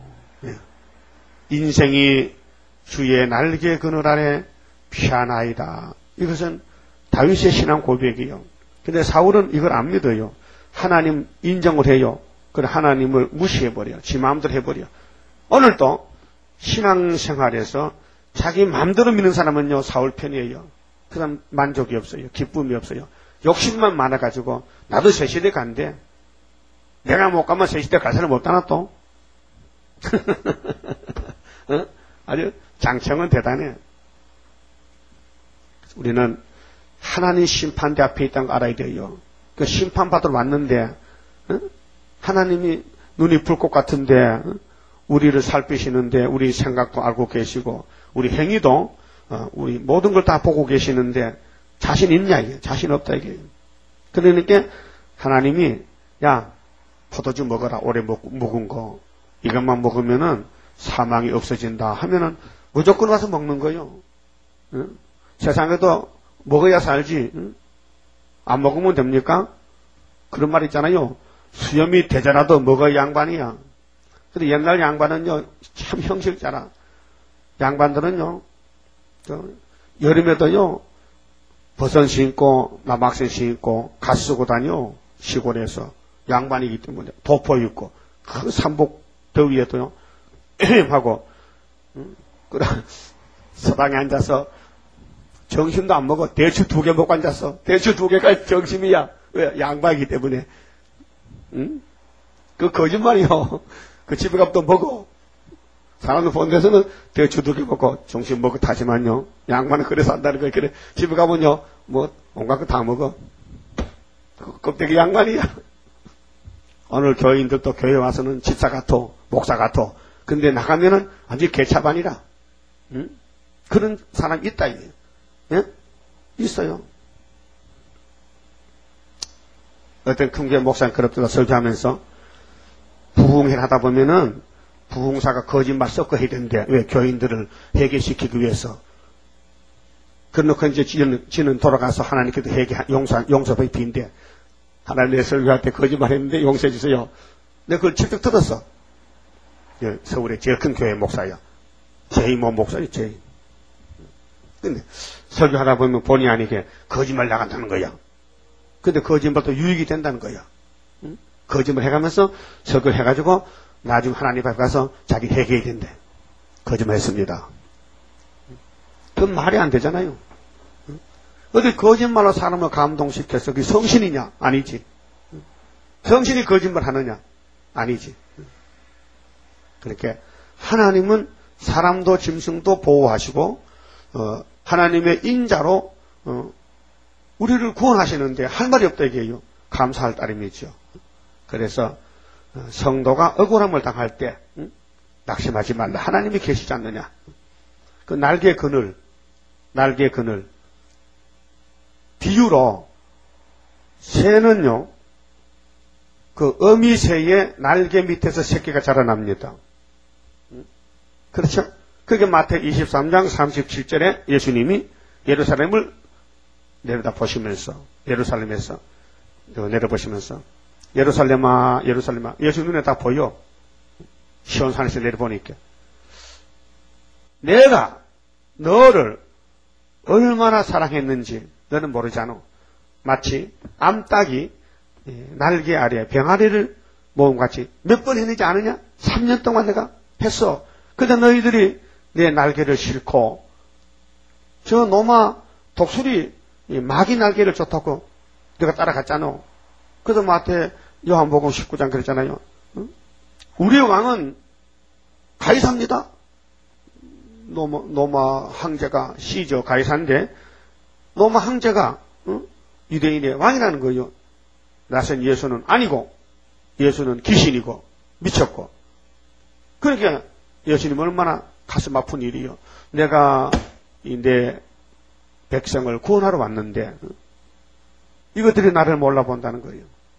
인생이 주의 날개 그늘 아래 피하나이다. 이것은 다윗의 신앙 고백이요. 근데 사울은 이걸 안 믿어요. 하나님 인정을 해요. 그래 하나님을 무시해버려. 지 마음대로 해버려. 오늘도 신앙생활에서 자기 마음대로 믿는 사람은요 사울 편이에요. 그 사람 만족이 없어요. 기쁨이 없어요. 욕심만 많아가지고 나도 새시대 간대. 내가 못 가면 새시대 갈 사람 없다나 또. 어? 아주 장청은 대단해. 우리는 하나님 심판대 앞에 있다는 거 알아야 돼요. 그 심판받으러 왔는데 어? 하나님이 눈이 불꽃 같은데 어? 우리를 살피시는데 우리 생각도 알고 계시고 우리 행위도 어, 우리 모든 걸 다 보고 계시는데 자신 있냐 이게 자신 없다 이게. 그러니까 하나님이 야 포도주 먹어라 오래 먹, 묵은 거 이것만 먹으면은 사망이 없어진다 하면은 무조건 와서 먹는 거요. 응? 세상에도 먹어야 살지. 응? 안 먹으면 됩니까? 그런 말 있잖아요. 수염이 되더라도 먹어야 양반이야. 근데 옛날 양반은요 참 형식자라. 양반들은요 여름에도요 버선 신고 나막새 신고 갓 쓰고 다녀. 시골에서 양반이기 때문에 도포 입고 그 삼복 더위에도요 하고 응? 그래 서당에 앉아서 정신도 안 먹어. 대추 두 개 먹고 앉았어. 대추 두 개가 정신이야. 왜? 양반이기 때문에. 응? 그 거짓말이요. 그 집에 가면 또 먹어. 사람들 본 데서는 대추 두 개 먹고 정신 먹고 타지만요. 양반은 그래서 한다는 거예요. 그래 집에 가면요 뭐 온갖 거 다 먹어. 그 껍데기 양반이야. 오늘 교인들도 교회 와서는 집사 같아. 목사 같아. 근데 나가면은 아주 개차반이라. 응? 그런 사람 있다 이게. 예? 있어요. 어떤 큰교회 목사님 그렇다가 설교하면서 부흥회를 하다 보면은 부흥사가 거짓말 섞어 해야 되는데 왜 교인들을 회개시키기 위해서 그러놓고 이제 지는, 지는 돌아가서 하나님께도 회개 용서 용서를 빈대 하나님 내 설교할 때 거짓말 했는데 용서해 주세요. 내가 그걸 직접 들었어. 예, 서울의 제일 큰 교회 목사야. 제이모 목사지 제이. 근데 설교하다 보면 본의 아니게 거짓말 나간다는 거야. 근데 거짓말도 유익이 된다는 거야. 응? 거짓말 해가면서 설교를 해가지고 나중에 하나님 앞에 가서 자기 회개해야 된대. 거짓말 했습니다. 그건 말이 안 되잖아요. 응? 어디 거짓말로 사람을 감동시켜서 그게 성신이냐? 아니지. 응? 성신이 거짓말 하느냐? 아니지. 응? 그렇게 하나님은 사람도 짐승도 보호하시고 어, 하나님의 인자로 어, 우리를 구원하시는데 할 말이 없다 이게요. 감사할 따름이죠. 그래서 어, 성도가 억울함을 당할 때 응? 낙심하지 말라. 하나님이 계시지 않느냐. 그 날개 그늘, 날개 그늘 비유로 새는요. 그 어미새의 날개 밑에서 새끼가 자라납니다. 응? 그렇죠? 그게 마태 이십삼 장 삼십칠 절에 예수님이 예루살렘을 내려다 보시면서 예루살렘에서 내려보시면서 예루살렘아 예루살렘아 예수 눈에 다 보여. 시온산에서 내려보니까 내가 너를 얼마나 사랑했는지 너는 모르잖아. 마치 암탉이 날개 아래 병아리를 모음같이 몇 번 했는지 아느냐? 삼 년 동안 내가 했어. 근데 너희들이 내 날개를 싣고 저 노마 독수리 마귀 날개를 쫓았고 내가 따라갔잖아. 그래서 마태 요한복음 십구 장 그랬잖아요. 응? 우리의 왕은 가이사입니다. 노마, 노마 황제가 시저 가이사인데 노마 황제가 응? 유대인의 왕이라는 거예요. 나선 예수는 아니고 예수는 귀신이고 미쳤고. 그러니까 예수님 얼마나 가슴 아픈 일이요. 내가 내 백성을 구원하러 왔는데 이것들이 나를 몰라본다는 거예요.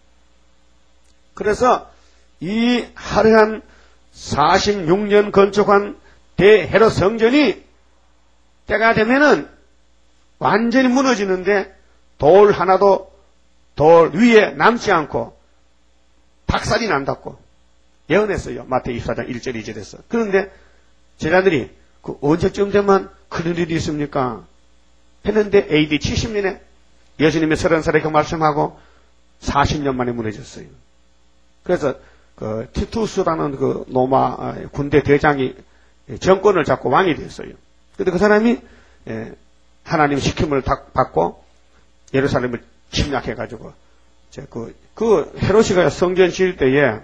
그래서 이 화려한 사십육 년 건축한 대헤롯 성전이 때가 되면은 완전히 무너지는데 돌 하나도 돌 위에 남지 않고 박살이 난다고 예언했어요. 마태 이십사 장 일 절 이 절에서. 그런데 제자들이 그 언제쯤 되면 그런 일이 있습니까? 했는데 에이디 칠십 년에 예수님이 서른 살에 그 말씀하고 사십 년 만에 무너졌어요. 그래서 그 티투스라는 그 로마 군대 대장이 정권을 잡고 왕이 됐어요. 근데 그 사람이 하나님 시킴을 받고 예루살렘을 침략해가지고 그, 그 헤롯이가 성전 지을 때에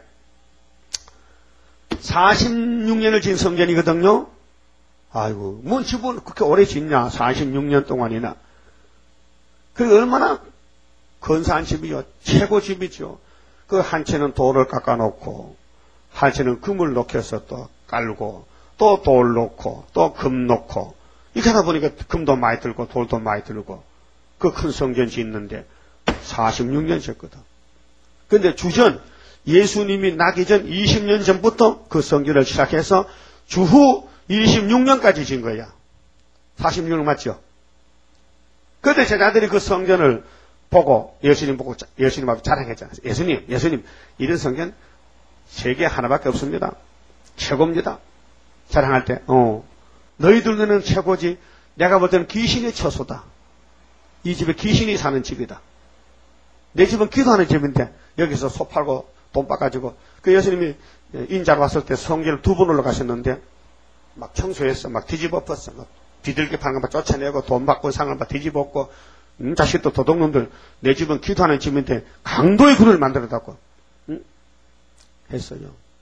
사십육 년을 지은 성전이거든요. 아이고, 뭔 집은 그렇게 오래 짓냐? 사십육 년 동안이나. 그 얼마나 근사한 집이요. 최고 집이죠. 그 한 채는 돌을 깎아놓고, 한 채는 금을 녹여서 또 깔고, 또 돌 놓고, 또 금 놓고, 이렇게 하다 보니까 금도 많이 들고, 돌도 많이 들고, 그 큰 성전 짓는데 사십육 년 지었거든. 근데 주전, 예수님이 나기 전 이십 년 전부터 그 성전을 시작해서 주후 이십육 년까지 진 거야. 사십육 년 맞죠? 그런데 제자들이 그 성전을 보고 예수님 보고 예수님 앞에 자랑했잖아요. 예수님, 예수님 이런 성전 세계 하나밖에 없습니다. 최고입니다. 자랑할 때, 어, 너희들 눈에는 최고지. 내가 볼 때는 귀신의 처소다. 이 집에 귀신이 사는 집이다. 내 집은 기도하는 집인데 여기서 소 팔고 돈 빡가지고 그 예수님이 인자로 왔을 때 성전을 두 번 올라가셨는데 막 청소했어. 막 뒤집어엎었어. 막 비둘기 파는 거 막 쫓아내고 돈 받고 상을 막 뒤집어엎고 음, 자식도 도둑놈들 내 집은 기도하는 집인데 강도의 굴을 만들어놨고 음? 했어요.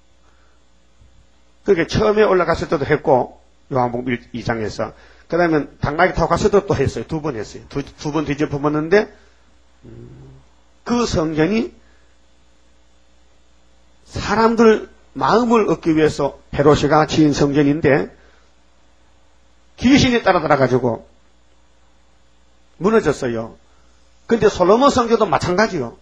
그렇게 처음에 올라갔을 때도 했고 요한복음 이 장에서 그 다음에 당나귀 타고 갔을 때도 또 했어요. 두 번 했어요. 두, 두 번 뒤집어봤는데 음, 그 성전이 사람들 마음을 얻기 위해서 헤롯이가 지은 성전인데 귀신이 따라들어가지고 무너졌어요. 근데 솔로몬 성전도 마찬가지요.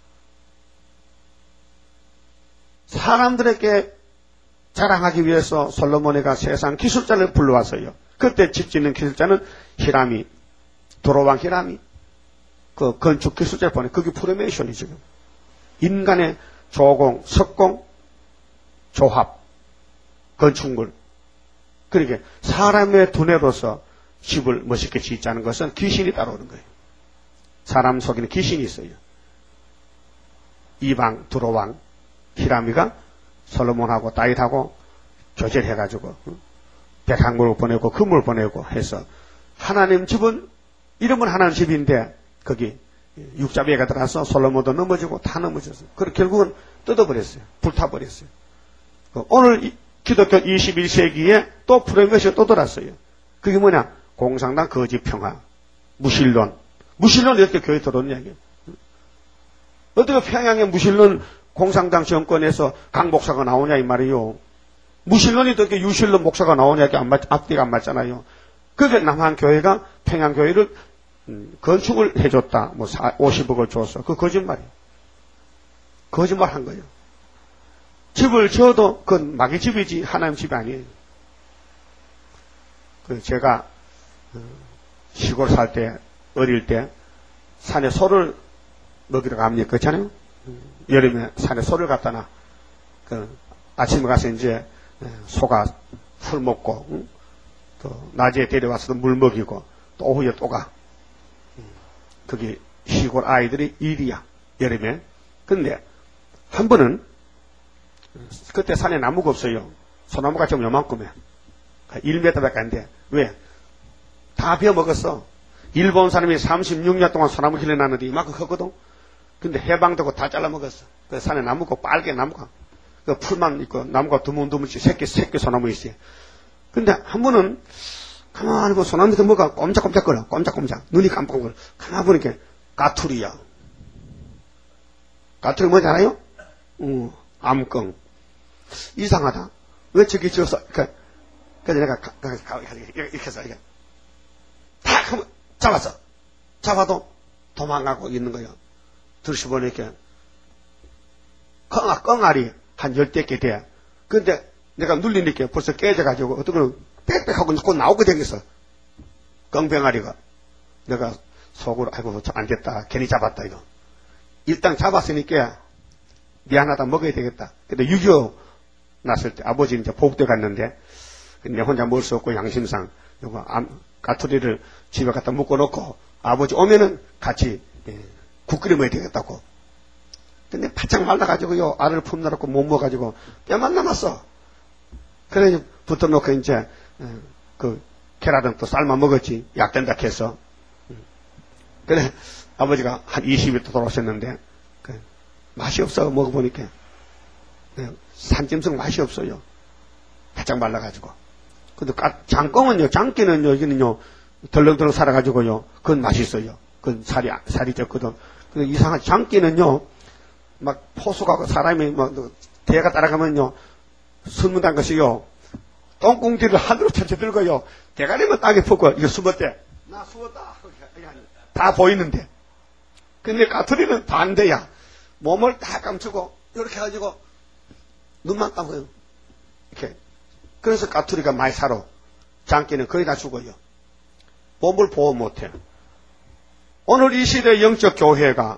사람들에게 자랑하기 위해서 솔로몬이가 세상 기술자를 불러왔어요. 그때 집 짓는 기술자는 히람이, 도로왕 히람이, 그 건축 기술자를 보내. 그게 프로메이션이죠. 인간의 조공, 석공, 조합, 건축물. 그러니까 사람의 두뇌로서 집을 멋있게 짓자는 것은 귀신이 따라오는 거예요. 사람 속에는 귀신이 있어요. 이방, 두로왕, 히라미가 솔로몬하고 다윗하고 교제해가지고 백항물을 보내고 금을 보내고 해서 하나님 집은 이름은 하나님 집인데 거기 육자비에가 들어가서 솔로몬도 넘어지고 다 넘어졌어요. 그리고 결국은 뜯어버렸어요. 불타버렸어요. 오늘 기독교 이십일 세기에 또 프로메시가 또 돌았어요. 그게 뭐냐? 공산당 거짓평화, 무신론. 무신론 이렇게 교회 들어오는 얘기예요. 어떻게 평양에 무신론 공산당 정권에서 강 목사가 나오냐 이 말이에요. 무신론이 어떻게 유신론 목사가 나오냐 이게 안 맞, 앞뒤가 안 맞잖아요. 그게 남한 교회가 평양 교회를 음, 건축을 해줬다. 뭐 오십억을 줬어. 그 거짓말이에요. 거짓말 한 거예요. 집을 지어도 그건 마귀 집이지 하나님 집이 아니에요. 그 제가 시골 살 때 어릴 때 산에 소를 먹이러 갑니까? 그렇잖아요. 여름에 산에 소를 갖다 놔. 그 아침에 가서 이제 소가 풀 먹고 응? 또 낮에 데려와서도 물 먹이고 또 오후에 또 가. 그게 시골 아이들의 일이야. 여름에. 근데 한 번은 그때 산에 나무가 없어요. 소나무가 좀 요만큼해. 일 미터밖에 안 돼. 왜? 다 베어 먹었어. 일본 사람이 삼십육 년 동안 소나무 길러놨는데 이만큼 컸거든. 근데 해방되고 다 잘라먹었어. 그 산에 나무가 빨개 나무가. 그 풀만 있고 나무가 드문드문씩 새끼, 새끼 소나무 있어요. 근데 한 번은 가만히 보고 소나무 밑에 뭐가 꼼짝꼼짝거려. 꼼짝꼼짝. 눈이 깜빡거려. 가만히 보니까 까투리야. 까투리 뭔지 알아요? 어, 암껑. 이상하다. 왜 저기 지었어? 그러니까, 그래서 내가 가, 가, 가, 가, 이렇게 해서 이렇게 탁 하면 잡았어. 잡아도 도망가고 있는 거예요. 들으시보니 이렇게 껑아, 껑알이 한 열댓 개 돼. 근데 내가 눌리니까 벌써 깨져가지고 어떤 거는 빽빽하고 곧 나오게 되겠어. 껑병아리가. 내가 속으로 아이고 안 됐다. 괜히 잡았다 이거. 일단 잡았으니까 미안하다 먹어야 되겠다. 근데 육이오 났을 때 아버지는 이제 보육대 갔는데 내 혼자 먹을 수 없고 양심상 요거 까투리를 집에 갖다 묶어놓고 아버지 오면은 같이 예, 국 끓여 먹어야 되겠다고. 근데 바짝 말라가지고요 알을 품느라고 못 먹어가지고 뼈만 남았어. 그래 붙어놓고 이제 예, 그 계란은 또 삶아 먹었지. 약된다 해서. 그래 아버지가 한 이십 일 돌아오셨는데 그, 맛이 없어 먹어보니까 예, 산짐승 맛이 없어요. 바짝 말라가지고. 근데 장꽁은요, 장기는요, 여기는요, 덜렁덜렁 살아가지고요, 그건 맛있어요. 그건 살이, 살이 적거든. 근데 이상한 장기는요, 막 포수가 사람이 뭐, 대가 따라가면요, 숨는다는 것이요, 똥꽁지를 하늘로 펼쳐 들고요, 대가리만 땅에 푸고, 이거 숨었대. 나 숨었다. 다 보이는데. 근데 까투리는 반대야. 몸을 다 감추고, 이렇게 해가지고, 눈만 감고요. 이렇게. 그래서 까투리가 많이 살아. 장기는 거의 다 죽어요. 몸을 보호 못해. 오늘 이 시대 영적 교회가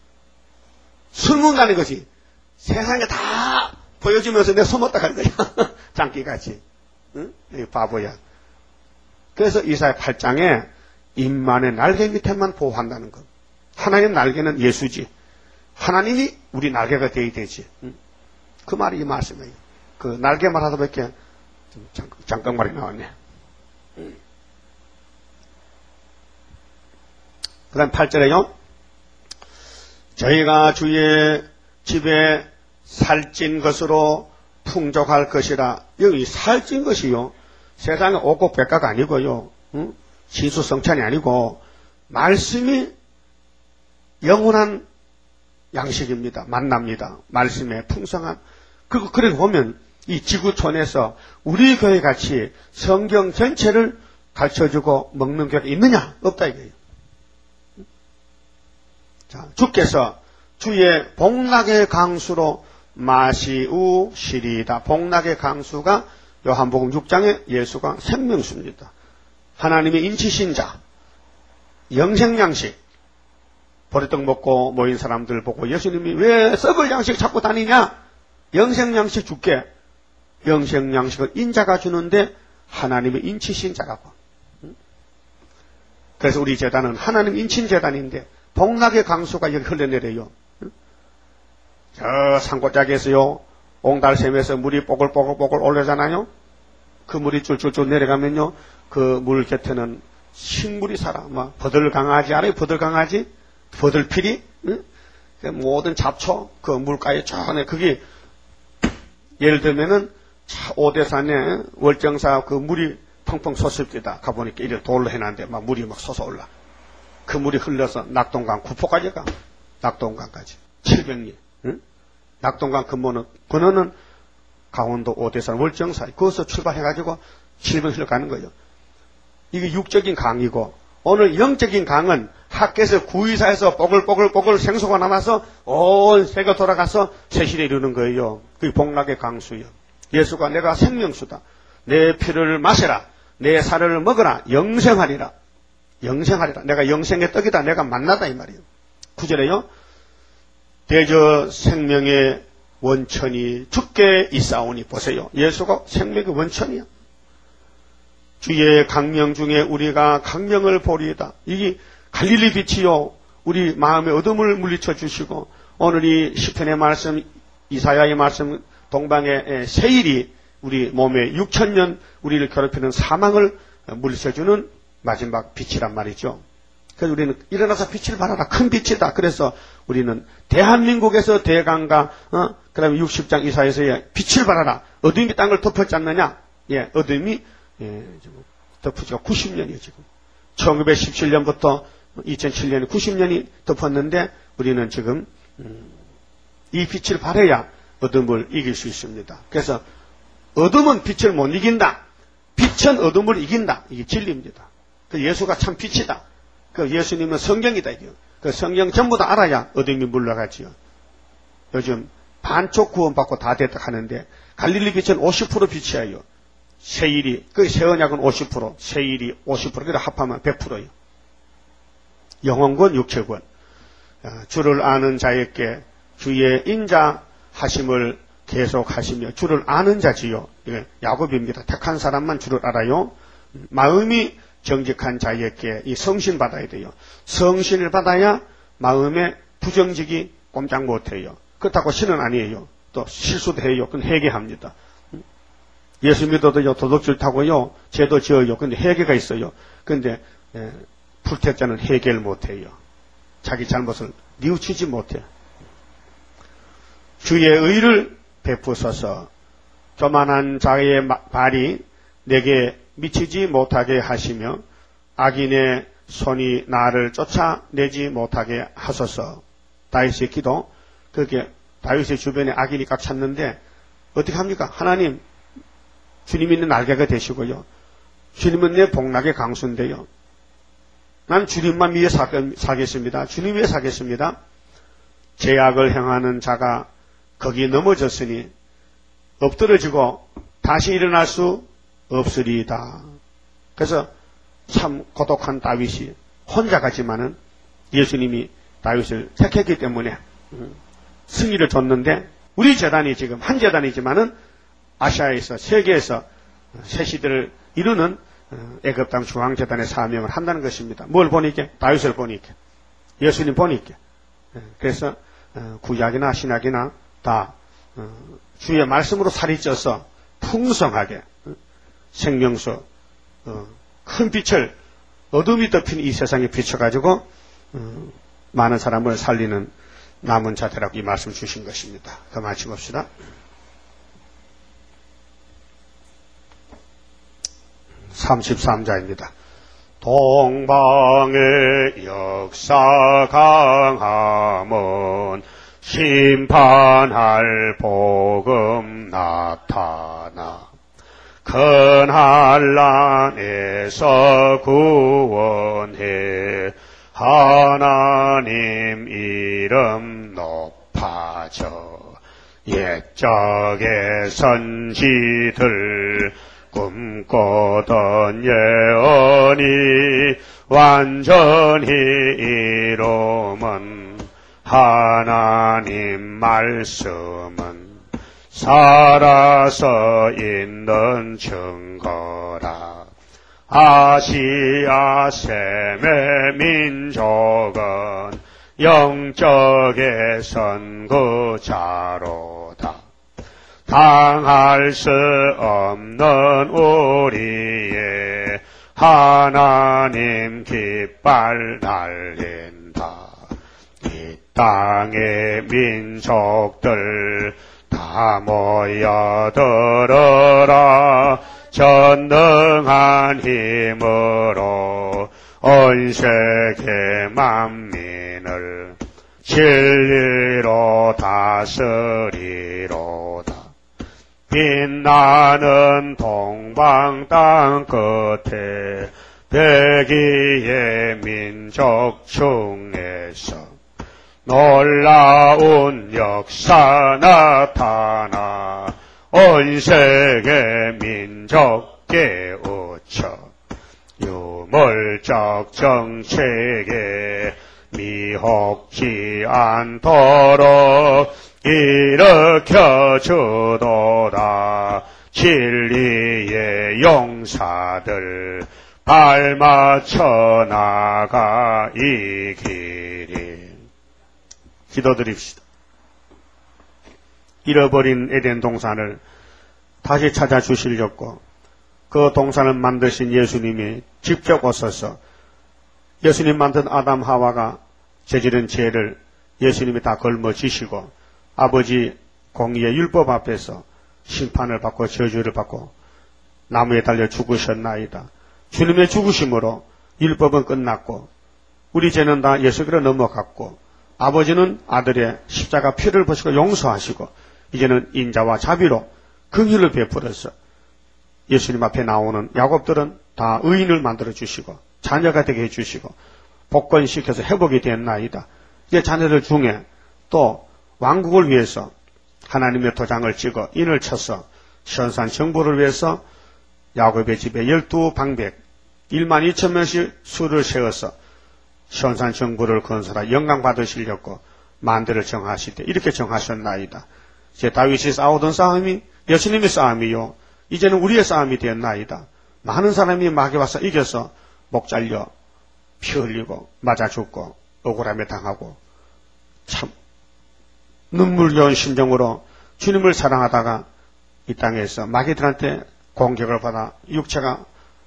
술문가는 거지. 세상에 다 보여주면서 내가 숨었다 가는 거야. 장기같이. 응? 바보야. 그래서 이사야 팔 장에 인만의 날개 밑에만 보호한다는 것. 하나님의 날개는 예수지. 하나님이 우리 날개가 되어야 되지. 응? 그 말이 이 말씀이에요. 그 날개 말하다 밖에 잠깐 말이 나왔네. 응. 그 다음 팔 절에요. 저희가 주의 집에 살찐 것으로 풍족할 것이라. 여기 살찐 것이요. 세상에 오곡백과가 아니고요. 응? 시수성찬이 아니고 말씀이 영원한 양식입니다. 만납니다. 말씀의 풍성한. 그, 그래 보면 이 지구촌에서 우리 교회 같이 성경 전체를 가르쳐주고 먹는 교회가 있느냐? 없다 이거예요. 자, 주께서 주의 복락의 강수로 마시우시리다. 복락의 강수가 요한복음 육 장에 예수가 생명수입니다. 하나님의 인치신 자, 영생양식. 버릇떡 먹고 모인 사람들 보고 예수님이 왜 썩을 양식 찾고 다니냐? 영생양식 줄게. 영생양식을 인자가 주는데 하나님의 인치신 자라고. 그래서 우리 제단은 하나님 인친 제단인데 복락의 강수가 여기 흘러내려요. 저 산골짜기에서요, 옹달샘에서 물이 뽀글뽀글뽀글 올라잖아요. 그 물이 쫄쫄쫄 내려가면요, 그 물 곁에는 식물이 살아. 막 버들강아지 알아요? 버들강아지? 버들피리? 응? 그 모든 잡초, 그 물가에 전에 그게 예를 들면은 오대산에 월정사 그 물이 펑펑 솟습니다. 가보니까 이래 돌로 해놨는데 막 물이 막 솟아 올라. 그 물이 흘러서 낙동강 구포까지 가. 낙동강까지. 칠백 리. 응? 낙동강 근본은, 근원은 강원도 오대산 월정사. 거기서 출발해가지고 칠백 흘러가는 거예요. 이게 육적인 강이고, 오늘 영적인 강은 학교에서 구의사에서 뽀글뽀글뽀글 생수가 남아서 온 세계 돌아가서 세실에 이루는 거예요. 그게 복락의 강수요. 예수가 내가 생명수다. 내 피를 마시라. 내 살을 먹으라. 영생하리라. 영생하리라. 내가 영생의 떡이다. 내가 만나다 이 말이에요. 구 절에요. 대저 생명의 원천이 주께 있사오니. 보세요. 예수가 생명의 원천이야. 주의 강명 중에 우리가 강명을 보리이다. 이게 갈릴리 빛이요. 우리 마음의 어둠을 물리쳐 주시고, 오늘 이 시편의 말씀, 이사야의 말씀, 동방의 세일이 우리 몸에 육천 년 우리를 괴롭히는 사망을 물리쳐주는 마지막 빛이란 말이죠. 그래서 우리는 일어나서 빛을 발하라. 큰 빛이다. 그래서 우리는 대한민국에서 대강과 어? 그다음에 육십 장 이사에서의 빛을 발하라. 어둠이 땅을 덮었지 않느냐? 예, 어둠이 예, 덮으지가 구십 년이에요 지금. 천구백십칠 년부터 이천칠 년 구십 년이 덮었는데 우리는 지금 음, 이 빛을 발해야 어둠을 이길 수 있습니다. 그래서 어둠은 빛을 못 이긴다. 빛은 어둠을 이긴다. 이게 진리입니다. 그 예수가 참 빛이다. 그 예수님은 성경이다. 이게. 그 성경 전부 다 알아야 어둠이 물러가지요. 요즘 반쪽 구원받고 다 됐다 하는데 갈릴리 빛은 오십 퍼센트 빛이에요. 세일이, 그 세언약은 오십 퍼센트, 세일이 오십 퍼센트, 그래 합하면 백 퍼센트예요. 영혼권, 육체권. 주를 아는 자에게 주의 인자 하심을 계속 하시며 주를 아는 자지요. 예, 야곱입니다. 택한 사람만 주를 알아요. 마음이 정직한 자에게 이 성신 받아야 돼요. 성신을 받아야 마음의 부정직이 꼼짝 못해요. 그렇다고 신은 아니에요. 또 실수도 해요. 그건 회개합니다. 예수 믿어도요, 도둑질 타고요, 죄도 지어요. 근데 회개가 있어요. 근데 예, 불태자는 회개를 못해요. 자기 잘못을 뉘우치지 못해요. 주의 의를 베푸소서. 교만한 자의 발이 내게 미치지 못하게 하시며 악인의 손이 나를 쫓아내지 못하게 하소서. 다윗의 기도. 그게 다윗의 주변에 악인이 꽉 찼는데 어떻게 합니까? 하나님, 주님이 내 날개가 되시고요. 주님은 내 복락의 강수인데요. 난 주님만 위해 사겠습니다. 주님 위해 사겠습니다. 죄악을 행하는 자가 거기 넘어졌으니 엎드러지고 다시 일어날 수 없으리이다. 그래서 참 고독한 다윗이 혼자 가지만은 예수님이 다윗을 택했기 때문에 승리를 줬는데 우리 재단이 지금 한 재단이지만은 아시아에서 세계에서 새 시대를 이루는 애굽 땅 중앙재단의 사명을 한다는 것입니다. 뭘 보니까? 다윗을 보니까. 예수님 보니까. 그래서 구약이나 신약이나 다 주의 말씀으로 살이 쪄서 풍성하게 생명수 큰 빛을 어둠이 덮인 이 세상에 비춰가지고 많은 사람을 살리는 남은 자들하고 이 말씀 주신 것입니다. 더 마치봅시다. 삼십삼 자입니다. 동방의 역사 강함은 심판할 복음 나타나 큰 한란에서 구원해 하나님 이름 높아져 옛적의 선지들 꿈꾸던 예언이 완전히 이루면 하나님 말씀은 살아서 있는 증거라. 아시아 셈의 민족은 영적의 선구자로다. 당할 수 없는 우리의 하나님 깃발 날린다. 이 땅의 민족들 다 모여들어라. 전능한 힘으로 온 세계 만민을 진리로 다스리로다. 빛나는 동방 땅 끝에 백이의 민족 중에서 놀라운 역사 나타나 온 세계 민족 깨우쳐 유물적 정책에 미혹지 않도록 일으켜 주도다. 진리의 용사들 발맞춰 나가 이 길이. 기도드립시다. 잃어버린 에덴 동산을 다시 찾아주시려고 그 동산을 만드신 예수님이 직접 오셔서 예수님 만든 아담 하와가 저지른 죄를 예수님이 다 걸머지시고 아버지 공의의 율법 앞에서 심판을 받고 저주를 받고 나무에 달려 죽으셨나이다. 주님의 죽으심으로 율법은 끝났고 우리 죄는 다 예수께로 넘어갔고 아버지는 아들의 십자가 피를 보시고 용서하시고 이제는 인자와 자비로 긍휼을 베풀어서 예수님 앞에 나오는 야곱들은 다 의인을 만들어 주시고 자녀가 되게 해주시고 복권시켜서 회복이 됐나이다. 이제 자녀들 중에 또 왕국을 위해서 하나님의 도장을 찍어 인을 쳐서 시온산 정부를 위해서 야곱의 집에 열두 방백 일만 이천 명씩 수를 세워서 시온산 정부를 건설하 영광 받으시려고 만대를 정하시되 이렇게 정하셨나이다. 이제 다윗이 싸우던 싸움이 예수님의 싸움이요 이제는 우리의 싸움이 되었나이다. 많은 사람이 막에 와서 이겨서 목 잘려 피 흘리고 맞아 죽고 억울함에 당하고 참 눈물겨운 심정으로 주님을 사랑하다가 이 땅에서 마귀들한테 공격을 받아 육체가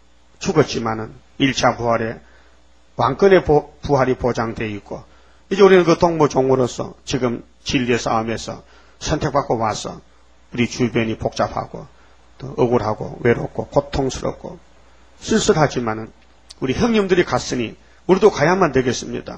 죽었지만은 일 차 부활에 왕권의 부활이 보장되어 있고 이제 우리는 그 동무종으로서 지금 진리의 싸움에서 선택받고 와서 우리 주변이 복잡하고 또 억울하고 외롭고 고통스럽고 쓸쓸하지만은 우리 형님들이 갔으니 우리도 가야만 되겠습니다.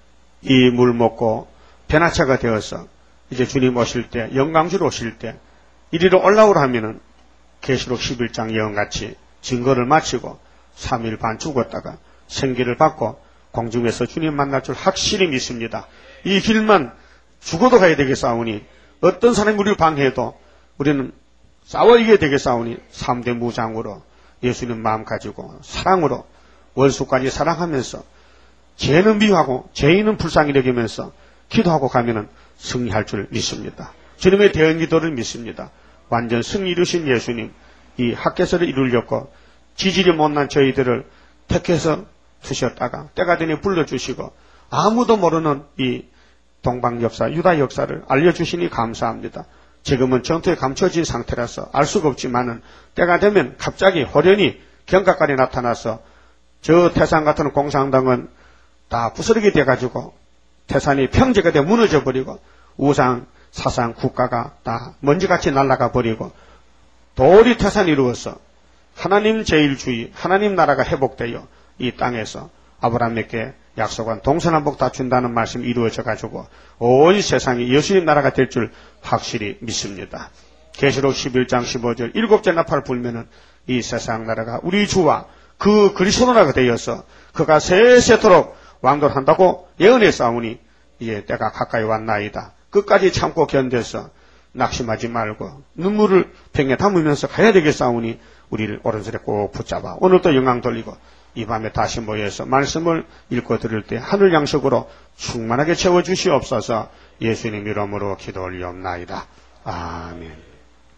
이 물 먹고 변화차가 되어서 이제 주님 오실 때 영광주로 오실 때 이리로 올라오라 하면은 계시록 십일 장 예언같이 증거를 마치고 삼 일 반 죽었다가 생기를 받고 공중에서 주님 만날 줄 확실히 믿습니다. 이 길만 죽어도 가야 되겠사오니 어떤 사람이 우리를 방해해도 우리는 싸워 이겨야 되겠사오니 삼 대 무장으로 예수님 마음 가지고 사랑으로 원수까지 사랑하면서 죄는 미워하고 죄인은 불쌍히 여기면서 기도하고 가면은 승리할 줄 믿습니다. 주님의 대언 기도를 믿습니다. 완전 승리 이루신 예수님 이 학개서를 이루려고 지질이 못난 저희들을 택해서 두셨다가 때가 되니 불러주시고 아무도 모르는 이 동방 역사, 유다 역사를 알려주시니 감사합니다. 지금은 전투에 감춰진 상태라서 알 수가 없지만은 때가 되면 갑자기 호련히 경각간에 나타나서 저 태산 같은 공산당은 다 부스러기 돼가지고 태산이 평지가 돼 무너져 버리고 우상, 사상, 국가가 다 먼지같이 날아가 버리고 도리 태산이 이루어서 하나님 제일주의, 하나님 나라가 회복되어 이 땅에서 아브라함에게 약속한 동서남북 다 준다는 말씀이 이루어져 가지고 온 세상이 예수님 나라가 될 줄 확실히 믿습니다. 계시록 십일 장 십오 절 일곱째 나팔을 불면은 이 세상 나라가 우리 주와 그 그리스도 나라가 되어서 그가 세세토록 왕돌한다고 예언했사오니 이제 때가 가까이 왔나이다. 끝까지 참고 견뎌서 낙심하지 말고 눈물을 팽에 담으면서 가야 되겠사오니 우리를 오른손에 꼭 붙잡아 오늘도 영광 돌리고 이 밤에 다시 모여서 말씀을 읽고 들을 때 하늘 양식으로 충만하게 채워주시옵소서. 예수님 이름으로 기도 올리옵나이다. 아멘.